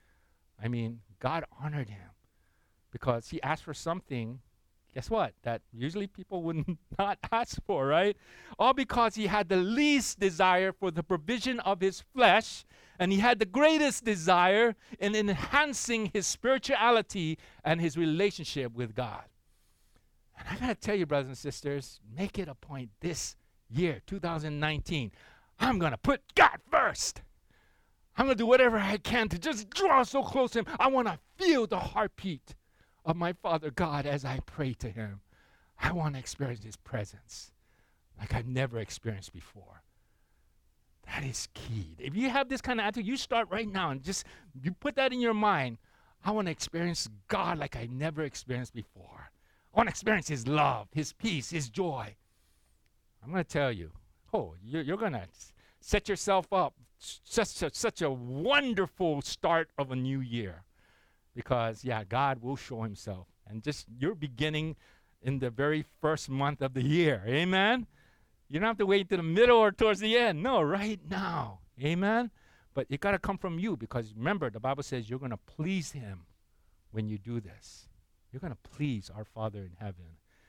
I mean, God honored him because he asked for something, guess what? That usually people would not ask for, right? All because he had the least desire for the provision of his flesh, and he had the greatest desire in enhancing his spirituality and his relationship with God. And I gotta tell you, brothers and sisters, make it a point this year, 2019, I'm gonna put God first. I'm gonna do whatever I can to just draw so close to him. I wanna feel the heartbeat of my Father God as I pray to him. I wanna experience his presence like I've never experienced before. That is key. If you have this kind of attitude, you start right now and just, you put that in your mind. I want to experience God like I never experienced before. I want to experience his love, his peace, his joy. I'm going to tell you, you're going to set yourself up such a wonderful start of a new year. Because, God will show himself. And just, you're beginning in the very first month of the year. Amen? You don't have to wait to the middle or towards the end. No, right now. Amen? But it got to come from you because remember, the Bible says you're going to please him when you do this. You're going to please our Father in heaven.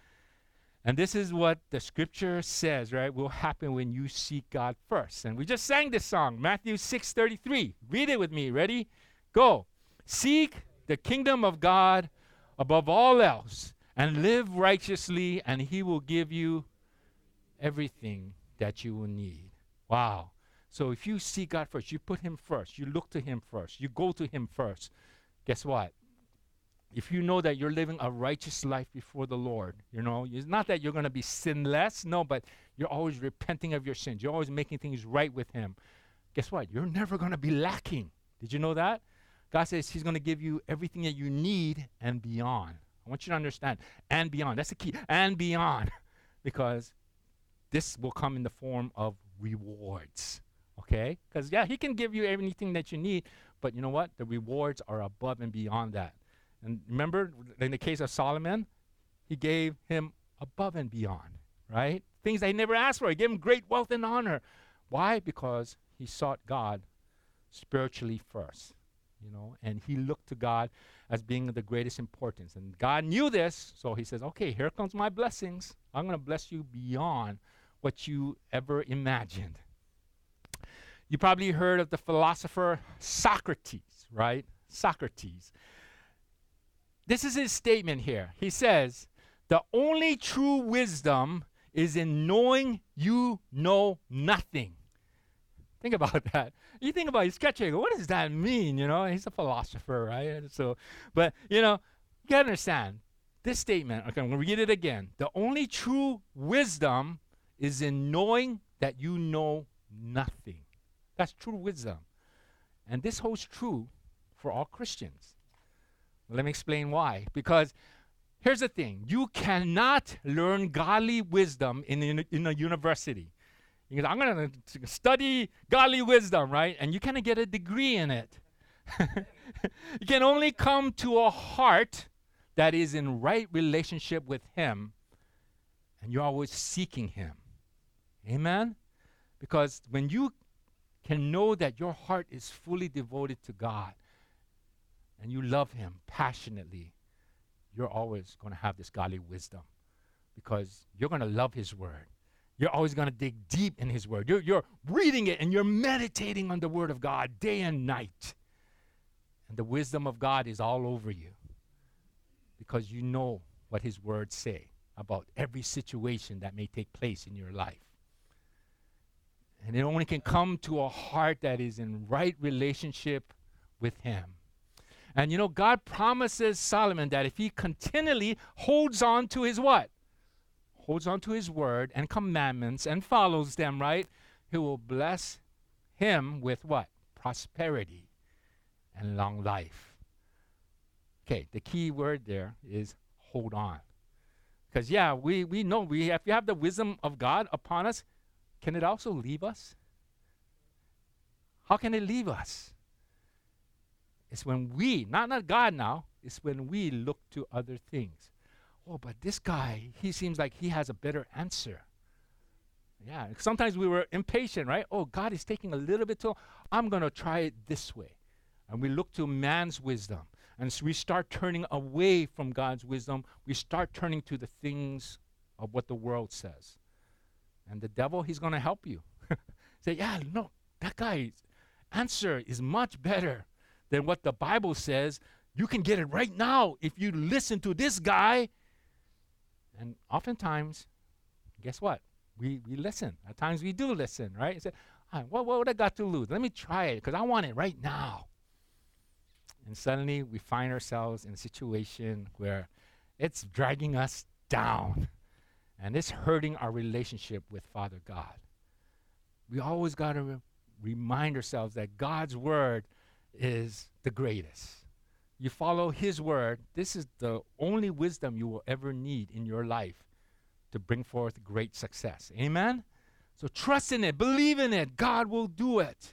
And this is what the scripture says, right, will happen when you seek God first. And we just sang this song, Matthew 6:33. Read it with me. Ready? Go. Seek the kingdom of God above all else and live righteously, and he will give you everything that you will need. Wow. So if you seek God first, you put him first, you look to him first, you go to him first, guess what? If you know that you're living a righteous life before the Lord, it's not that you're going to be sinless, no, but you're always repenting of your sins. You're always making things right with him. Guess what? You're never going to be lacking. Did you know that? God says he's going to give you everything that you need and beyond. I want you to understand, and beyond. That's the key, and beyond. Because this will come in the form of rewards, okay? Because, he can give you everything that you need, but you know what? The rewards are above and beyond that. And remember, in the case of Solomon, he gave him above and beyond, right? Things they never asked for. He gave him great wealth and honor. Why? Because he sought God spiritually first, and he looked to God as being of the greatest importance. And God knew this, so he says, okay, here comes my blessings. I'm going to bless you beyond what you ever imagined. You probably heard of the philosopher Socrates, right? Socrates. This is his statement here. He says, the only true wisdom is in knowing you know nothing. Think about that. You think about his sketch, what does that mean? He's a philosopher, right? So, but, you got to understand this statement. Okay, I'm going to read it again. The only true wisdom is in knowing that you know nothing. That's true wisdom. And this holds true for all Christians. Let me explain why. Because here's the thing. You cannot learn godly wisdom in a university. Because I'm going to study godly wisdom, right? And you kind of get a degree in it. You can only come to a heart that is in right relationship with him, and you're always seeking him. Amen? Because when you can know that your heart is fully devoted to God and you love him passionately, you're always going to have this godly wisdom because you're going to love his word. You're always going to dig deep in his word. You're reading it and you're meditating on the word of God day and night. And the wisdom of God is all over you because you know what his words say about every situation that may take place in your life. And it only can come to a heart that is in right relationship with him. And you know, God promises Solomon that if he continually holds on to his what? Holds on to his word and commandments and follows them, right? He will bless him with what? Prosperity and long life. Okay, the key word there is hold on. Because yeah, we know if you have the wisdom of God upon us, can it also leave us? How can it leave us? It's when we, not God now, it's when we look to other things. Oh, but this guy, he seems like he has a better answer. Yeah, sometimes we were impatient, right? Oh, God is taking a little bit too long. I'm going to try it this way. And we look to man's wisdom. And so we start turning away from God's wisdom. We start turning to the things of what the world says. And the devil, he's going to help you. Say, yeah, no, that guy's answer is much better than what the Bible says. You can get it right now if you listen to this guy. And oftentimes, guess what? We listen. At times we do listen, right? Say, what would I got to lose? Let me try it because I want it right now. And suddenly we find ourselves in a situation where it's dragging us down and it's hurting our relationship with Father God. We always got to remind ourselves that God's word is the greatest. You follow his word, this is the only wisdom you will ever need in your life to bring forth great success. Amen? So trust in it, believe in it, God will do it.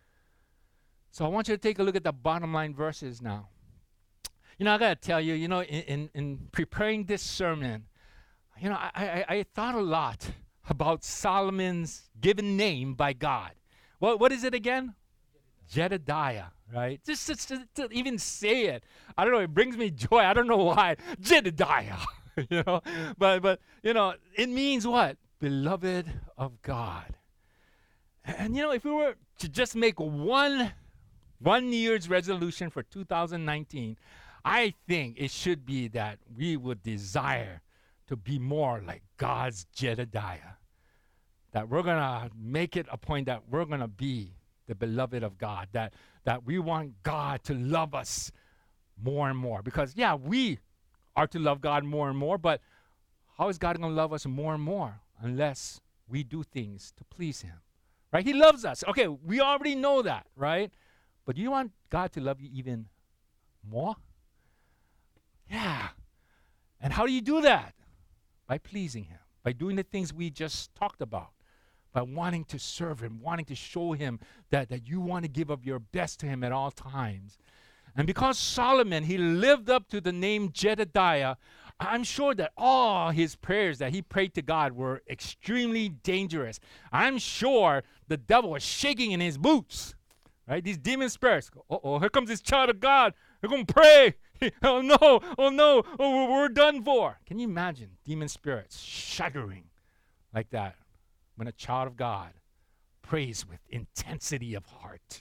So I want you to take a look at the bottom line verses now. You know, I got to tell you, you know, in preparing this sermon, you know, I thought a lot about Solomon's given name by God. What is it again? Jedediah, right? Just to even say it, I don't know, it brings me joy. I don't know why. Jedediah, you know. But you know, it means what? Beloved of God. And you know, if we were to just make one year's resolution for 2019, I think it should be that we would desire to be more like God's Jedediah. That we're going to make it a point that we're going to be the beloved of God. That we want God to love us more and more. Because, yeah, we are to love God more and more, but how is God going to love us more and more unless we do things to please him? Right? He loves us. Okay, we already know that, right? But do you want God to love you even more? Yeah. And how do you do that? By pleasing him, by doing the things we just talked about, by wanting to serve him, wanting to show him that you want to give of your best to him at all times. And because Solomon, he lived up to the name Jedediah, I'm sure that all his prayers that he prayed to God were extremely dangerous. I'm sure the devil was shaking in his boots. Right? These demon spirits. Uh-oh, here comes this child of God. They're going to pray. Oh no, we're done for. Can you imagine demon spirits shuddering like that when a child of God prays with intensity of heart?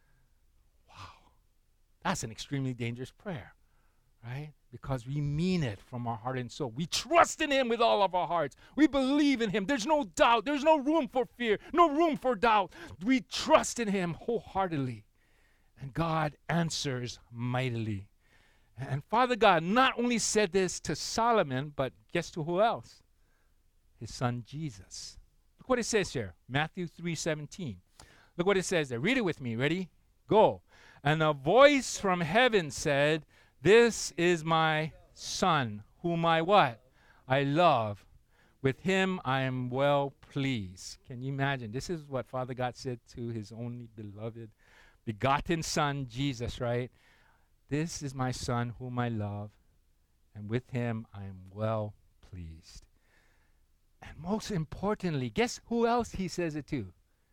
Wow. That's an extremely dangerous prayer, right? Because we mean it from our heart and soul. We trust in him with all of our hearts. We believe in him. There's no doubt. There's no room for fear, no room for doubt. We trust in him wholeheartedly. And God answers mightily. And Father God not only said this to Solomon, but guess to who else? His son Jesus. Look what it says here, Matthew 3:17. Look what it says there. Read it with me. Ready? Go. And a voice from heaven said, "This is my son, whom I what? I love. With him I am well pleased." Can you imagine? This is what Father God said to his only beloved, begotten son, Jesus, right? This is my son, whom I love, and with him I am well pleased. And most importantly, guess who else he says it to?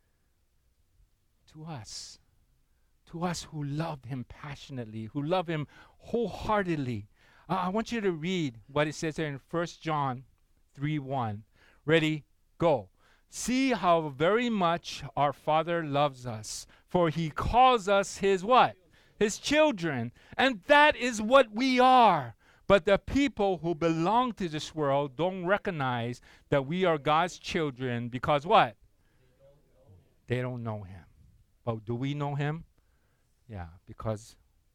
To us. To us who love him passionately, who love him wholeheartedly. I want you to read what it says there in 1 John 3:1. Ready? Go. See how very much our Father loves us, for he calls us his what? His children. And that is what we are. But the people who belong to this world don't recognize that we are God's children because what? They don't know him. But do we know him? Yeah, because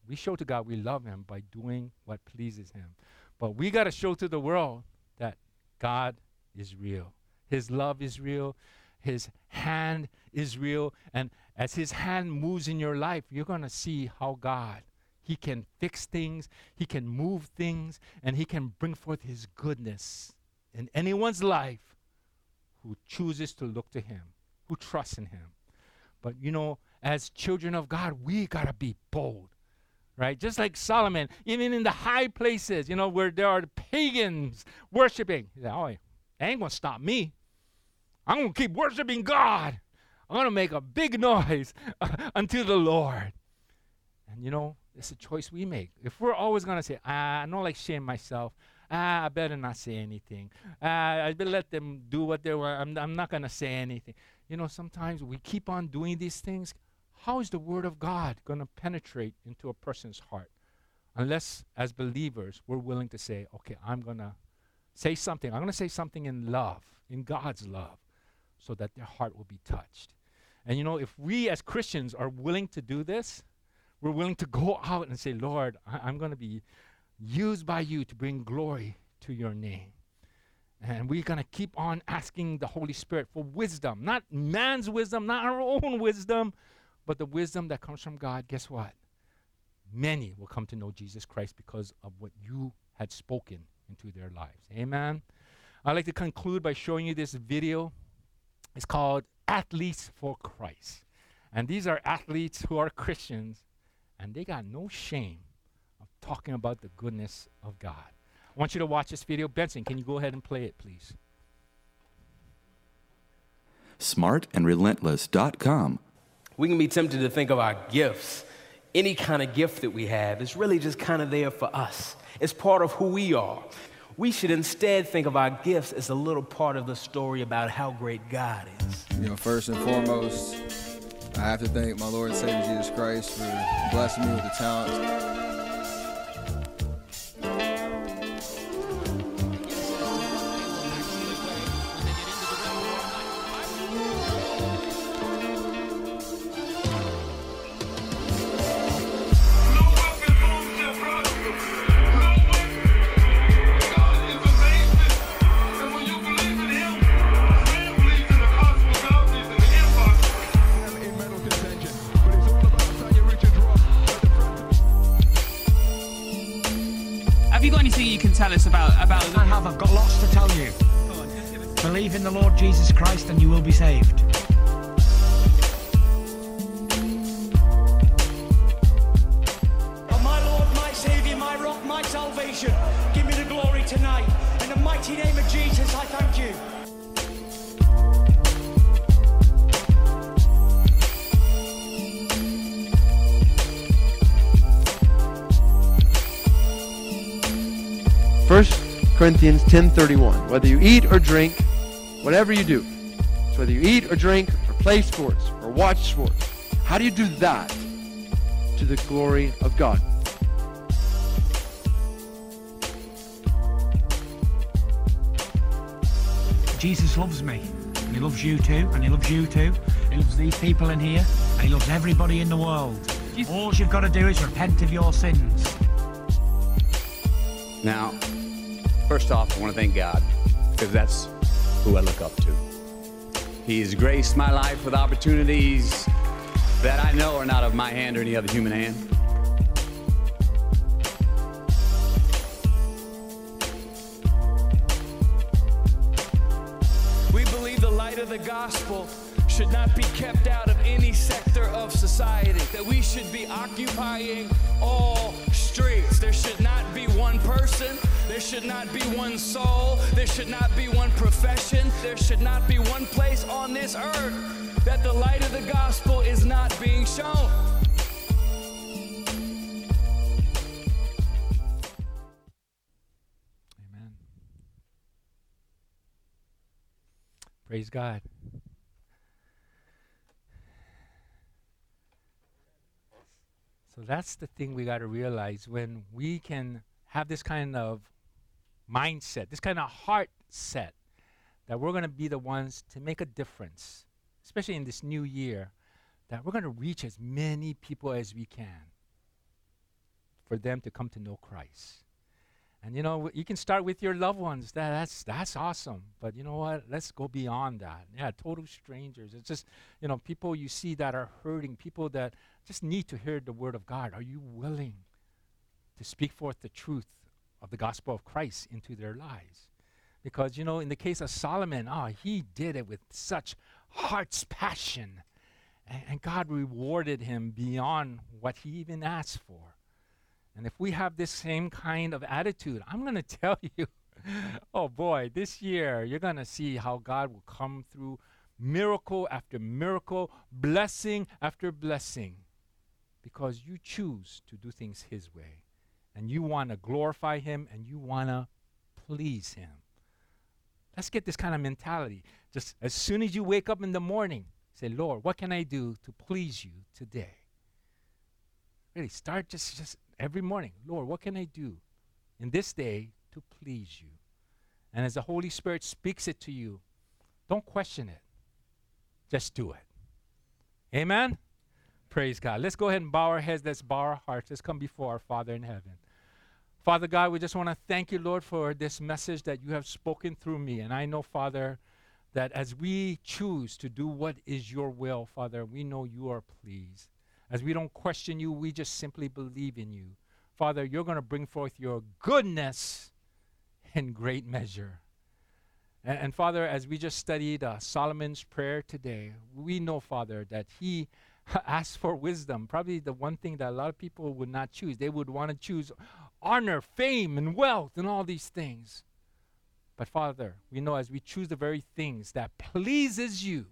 We show to God we love him by doing what pleases him. But we got to show to the world that God is real. His love is real. His hand is real. And as his hand moves in your life, you're going to see how God, he can fix things, he can move things, and he can bring forth his goodness in anyone's life who chooses to look to him, who trusts in him. But you know, as children of God, we got to be bold, right? Just like Solomon, even in the high places, you know, where there are pagans worshiping. He's like, oh, that ain't going to stop me. I'm going to keep worshiping God. I'm going to make a big noise unto the Lord. And you know, it's a choice we make. If we're always going to say, I don't like shame myself. I better not say anything. I better let them do what they want. I'm not going to say anything. You know, sometimes we keep on doing these things. How is the word of God going to penetrate into a person's heart? Unless, as believers, we're willing to say, okay, I'm going to say something. I'm going to say something in love, in God's love, so that their heart will be touched. And you know, if we as Christians are willing to do this, we're willing to go out and say, Lord, I'm going to be used by you to bring glory to your name. And we're going to keep on asking the Holy Spirit for wisdom, not man's wisdom, not our own wisdom, but the wisdom that comes from God. Guess what? Many will come to know Jesus Christ because of what you had spoken into their lives. Amen. I'd like to conclude by showing you this video. It's called Athletes for Christ. And these are athletes who are Christians, and they got no shame of talking about the goodness of God. I want you to watch this video. Benson, can you go ahead and play it, please? smartandrelentless.com. We can be tempted to think of our gifts. Any kind of gift that we have is really just kind of there for us. It's part of who we are. We should instead think of our gifts as a little part of the story about how great God is. You know, first and foremost, I have to thank my Lord and Savior Jesus Christ for blessing me with the talent. Have you got anything you can tell us about I have. I've got lots to tell you. Go on, just give us. Believe in the Lord Jesus Christ and you will be saved. Oh, my Lord, my Saviour, my rock, my salvation, give me the glory tonight. In the mighty name of Jesus, I thank you. First Corinthians 10:31. Whether you eat or drink, whatever you do, so whether you eat or drink or play sports or watch sports, how do you do that to the glory of God? Jesus loves me, and he loves you too, and he loves you too. He loves these people in here, and he loves everybody in the world. All you've got to do is repent of your sins. Now, first off, I want to thank God, because that's who I look up to. He's graced my life with opportunities that I know are not of my hand or any other human hand. We believe the light of the gospel should not be kept out of any sector of society, that we should be occupying all streets. There should not be one person, there should not be one soul, there should not be one profession, there should not be one place on this earth that the light of the gospel is not being shown. Amen. Praise God. So that's the thing we got to realize when we can have this kind of mindset, this kind of heart set, that we're going to be the ones to make a difference, especially in this new year, that we're going to reach as many people as we can. for them to come to know Christ. And you know, you can start with your loved ones. That's awesome. But you know what? Let's go beyond that. Yeah, total strangers. It's just, you know, people you see that are hurting, people that just need to hear the word of God. Are you willing to speak forth the truth of the gospel of Christ into their lives? Because, you know, in the case of Solomon, he did it with such heart's passion. And God rewarded him beyond what he even asked for. And if we have this same kind of attitude, I'm going to tell you, oh boy, this year you're going to see how God will come through miracle after miracle, blessing after blessing, because you choose to do things his way. And you want to glorify him and you want to please him. Let's get this kind of mentality. Just as soon as you wake up in the morning, say, Lord, what can I do to please you today? Really, start just every morning. Lord, what can I do in this day to please you? And as the Holy Spirit speaks it to you, don't question it. Just do it. Amen? Praise God. Let's go ahead and bow our heads. Let's bow our hearts. Let's come before our Father in heaven. Father God, we just want to thank you, Lord, for this message that you have spoken through me. And I know, Father, that as we choose to do what is your will, Father, we know you are pleased. As we don't question you, we just simply believe in you. Father, you're going to bring forth your goodness in great measure. And Father, as we just studied Solomon's prayer today, we know, Father, that he asked for wisdom. Probably the one thing that a lot of people would not choose. They would want to choose honor, fame, and wealth, and all these things. But Father, we know as we choose the very things that pleases you,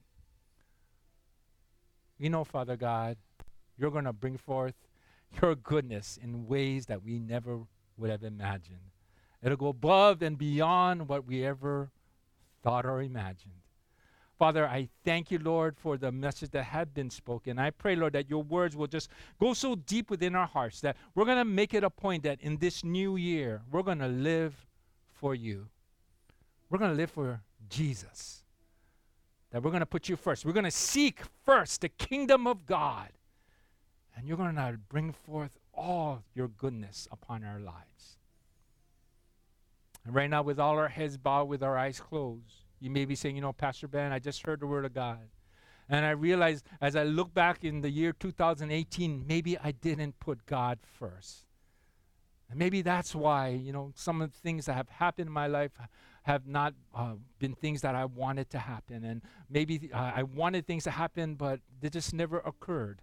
we know, Father God, you're going to bring forth your goodness in ways that we never would have imagined. It'll go above and beyond what we ever thought or imagined. Father, I thank you, Lord, for the message that had been spoken. I pray, Lord, that your words will just go so deep within our hearts that we're going to make it a point that in this new year, we're going to live for you. We're going to live for Jesus. That we're going to put you first. We're going to seek first the kingdom of God. And you're going to bring forth all your goodness upon our lives. And right now, with all our heads bowed, with our eyes closed, you may be saying, you know, Pastor Ben, I just heard the word of God. And I realized as I look back in the year 2018, maybe I didn't put God first. And maybe that's why, you know, some of the things that have happened in my life have not been things that I wanted to happen. And maybe I wanted things to happen, but they just never occurred.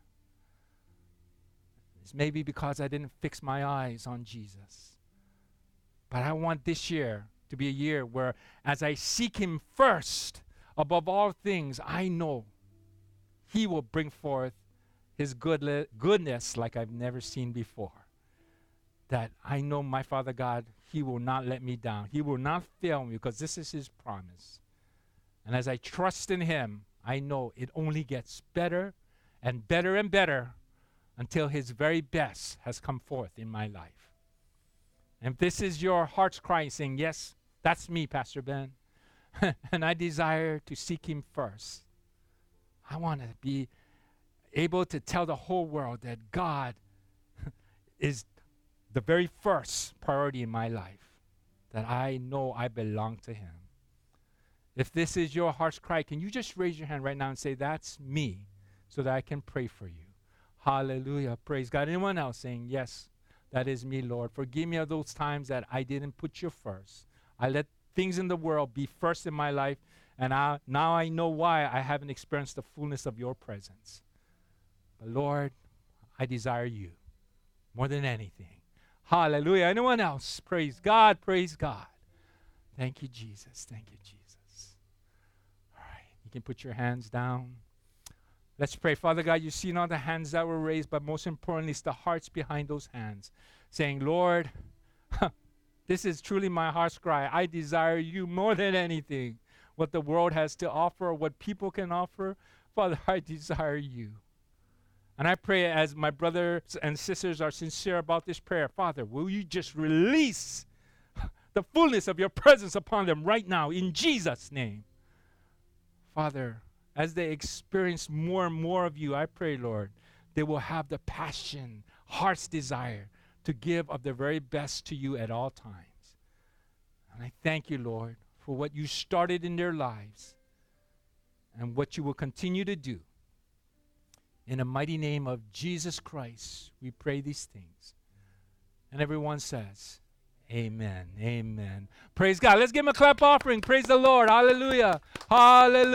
It's maybe because I didn't fix my eyes on Jesus. But I want this year to be a year where as I seek him first, above all things, I know he will bring forth his goodness like I've never seen before. That I know my Father God, he will not let me down. He will not fail me because this is his promise. And as I trust in him, I know it only gets better and better and better until his very best has come forth in my life. And if this is your heart's cry saying, yes, that's me, Pastor Ben, and I desire to seek him first, I want to be able to tell the whole world that God is the very first priority in my life, that I know I belong to him. If this is your heart's cry, can you just raise your hand right now and say, that's me, so that I can pray for you? Hallelujah. Praise God. Anyone else saying, yes, that is me, Lord. Forgive me of those times that I didn't put you first. I let things in the world be first in my life, and now I know why I haven't experienced the fullness of your presence. But Lord, I desire you more than anything. Hallelujah. Anyone else? Praise God. Praise God. Thank you, Jesus. Thank you, Jesus. All right. You can put your hands down. Let's pray. Father God, you've seen all the hands that were raised, but most importantly, it's the hearts behind those hands. Saying, Lord, this is truly my heart's cry. I desire you more than anything. What the world has to offer, what people can offer, Father, I desire you. And I pray as my brothers and sisters are sincere about this prayer, Father, will you just release the fullness of your presence upon them right now in Jesus' name. Father, as they experience more and more of you, I pray, Lord, they will have the passion, heart's desire to give of their very best to you at all times. And I thank you, Lord, for what you started in their lives and what you will continue to do. In the mighty name of Jesus Christ, we pray these things. And everyone says, amen, amen. Praise God. Let's give him a clap offering. Praise the Lord. Hallelujah. Hallelujah.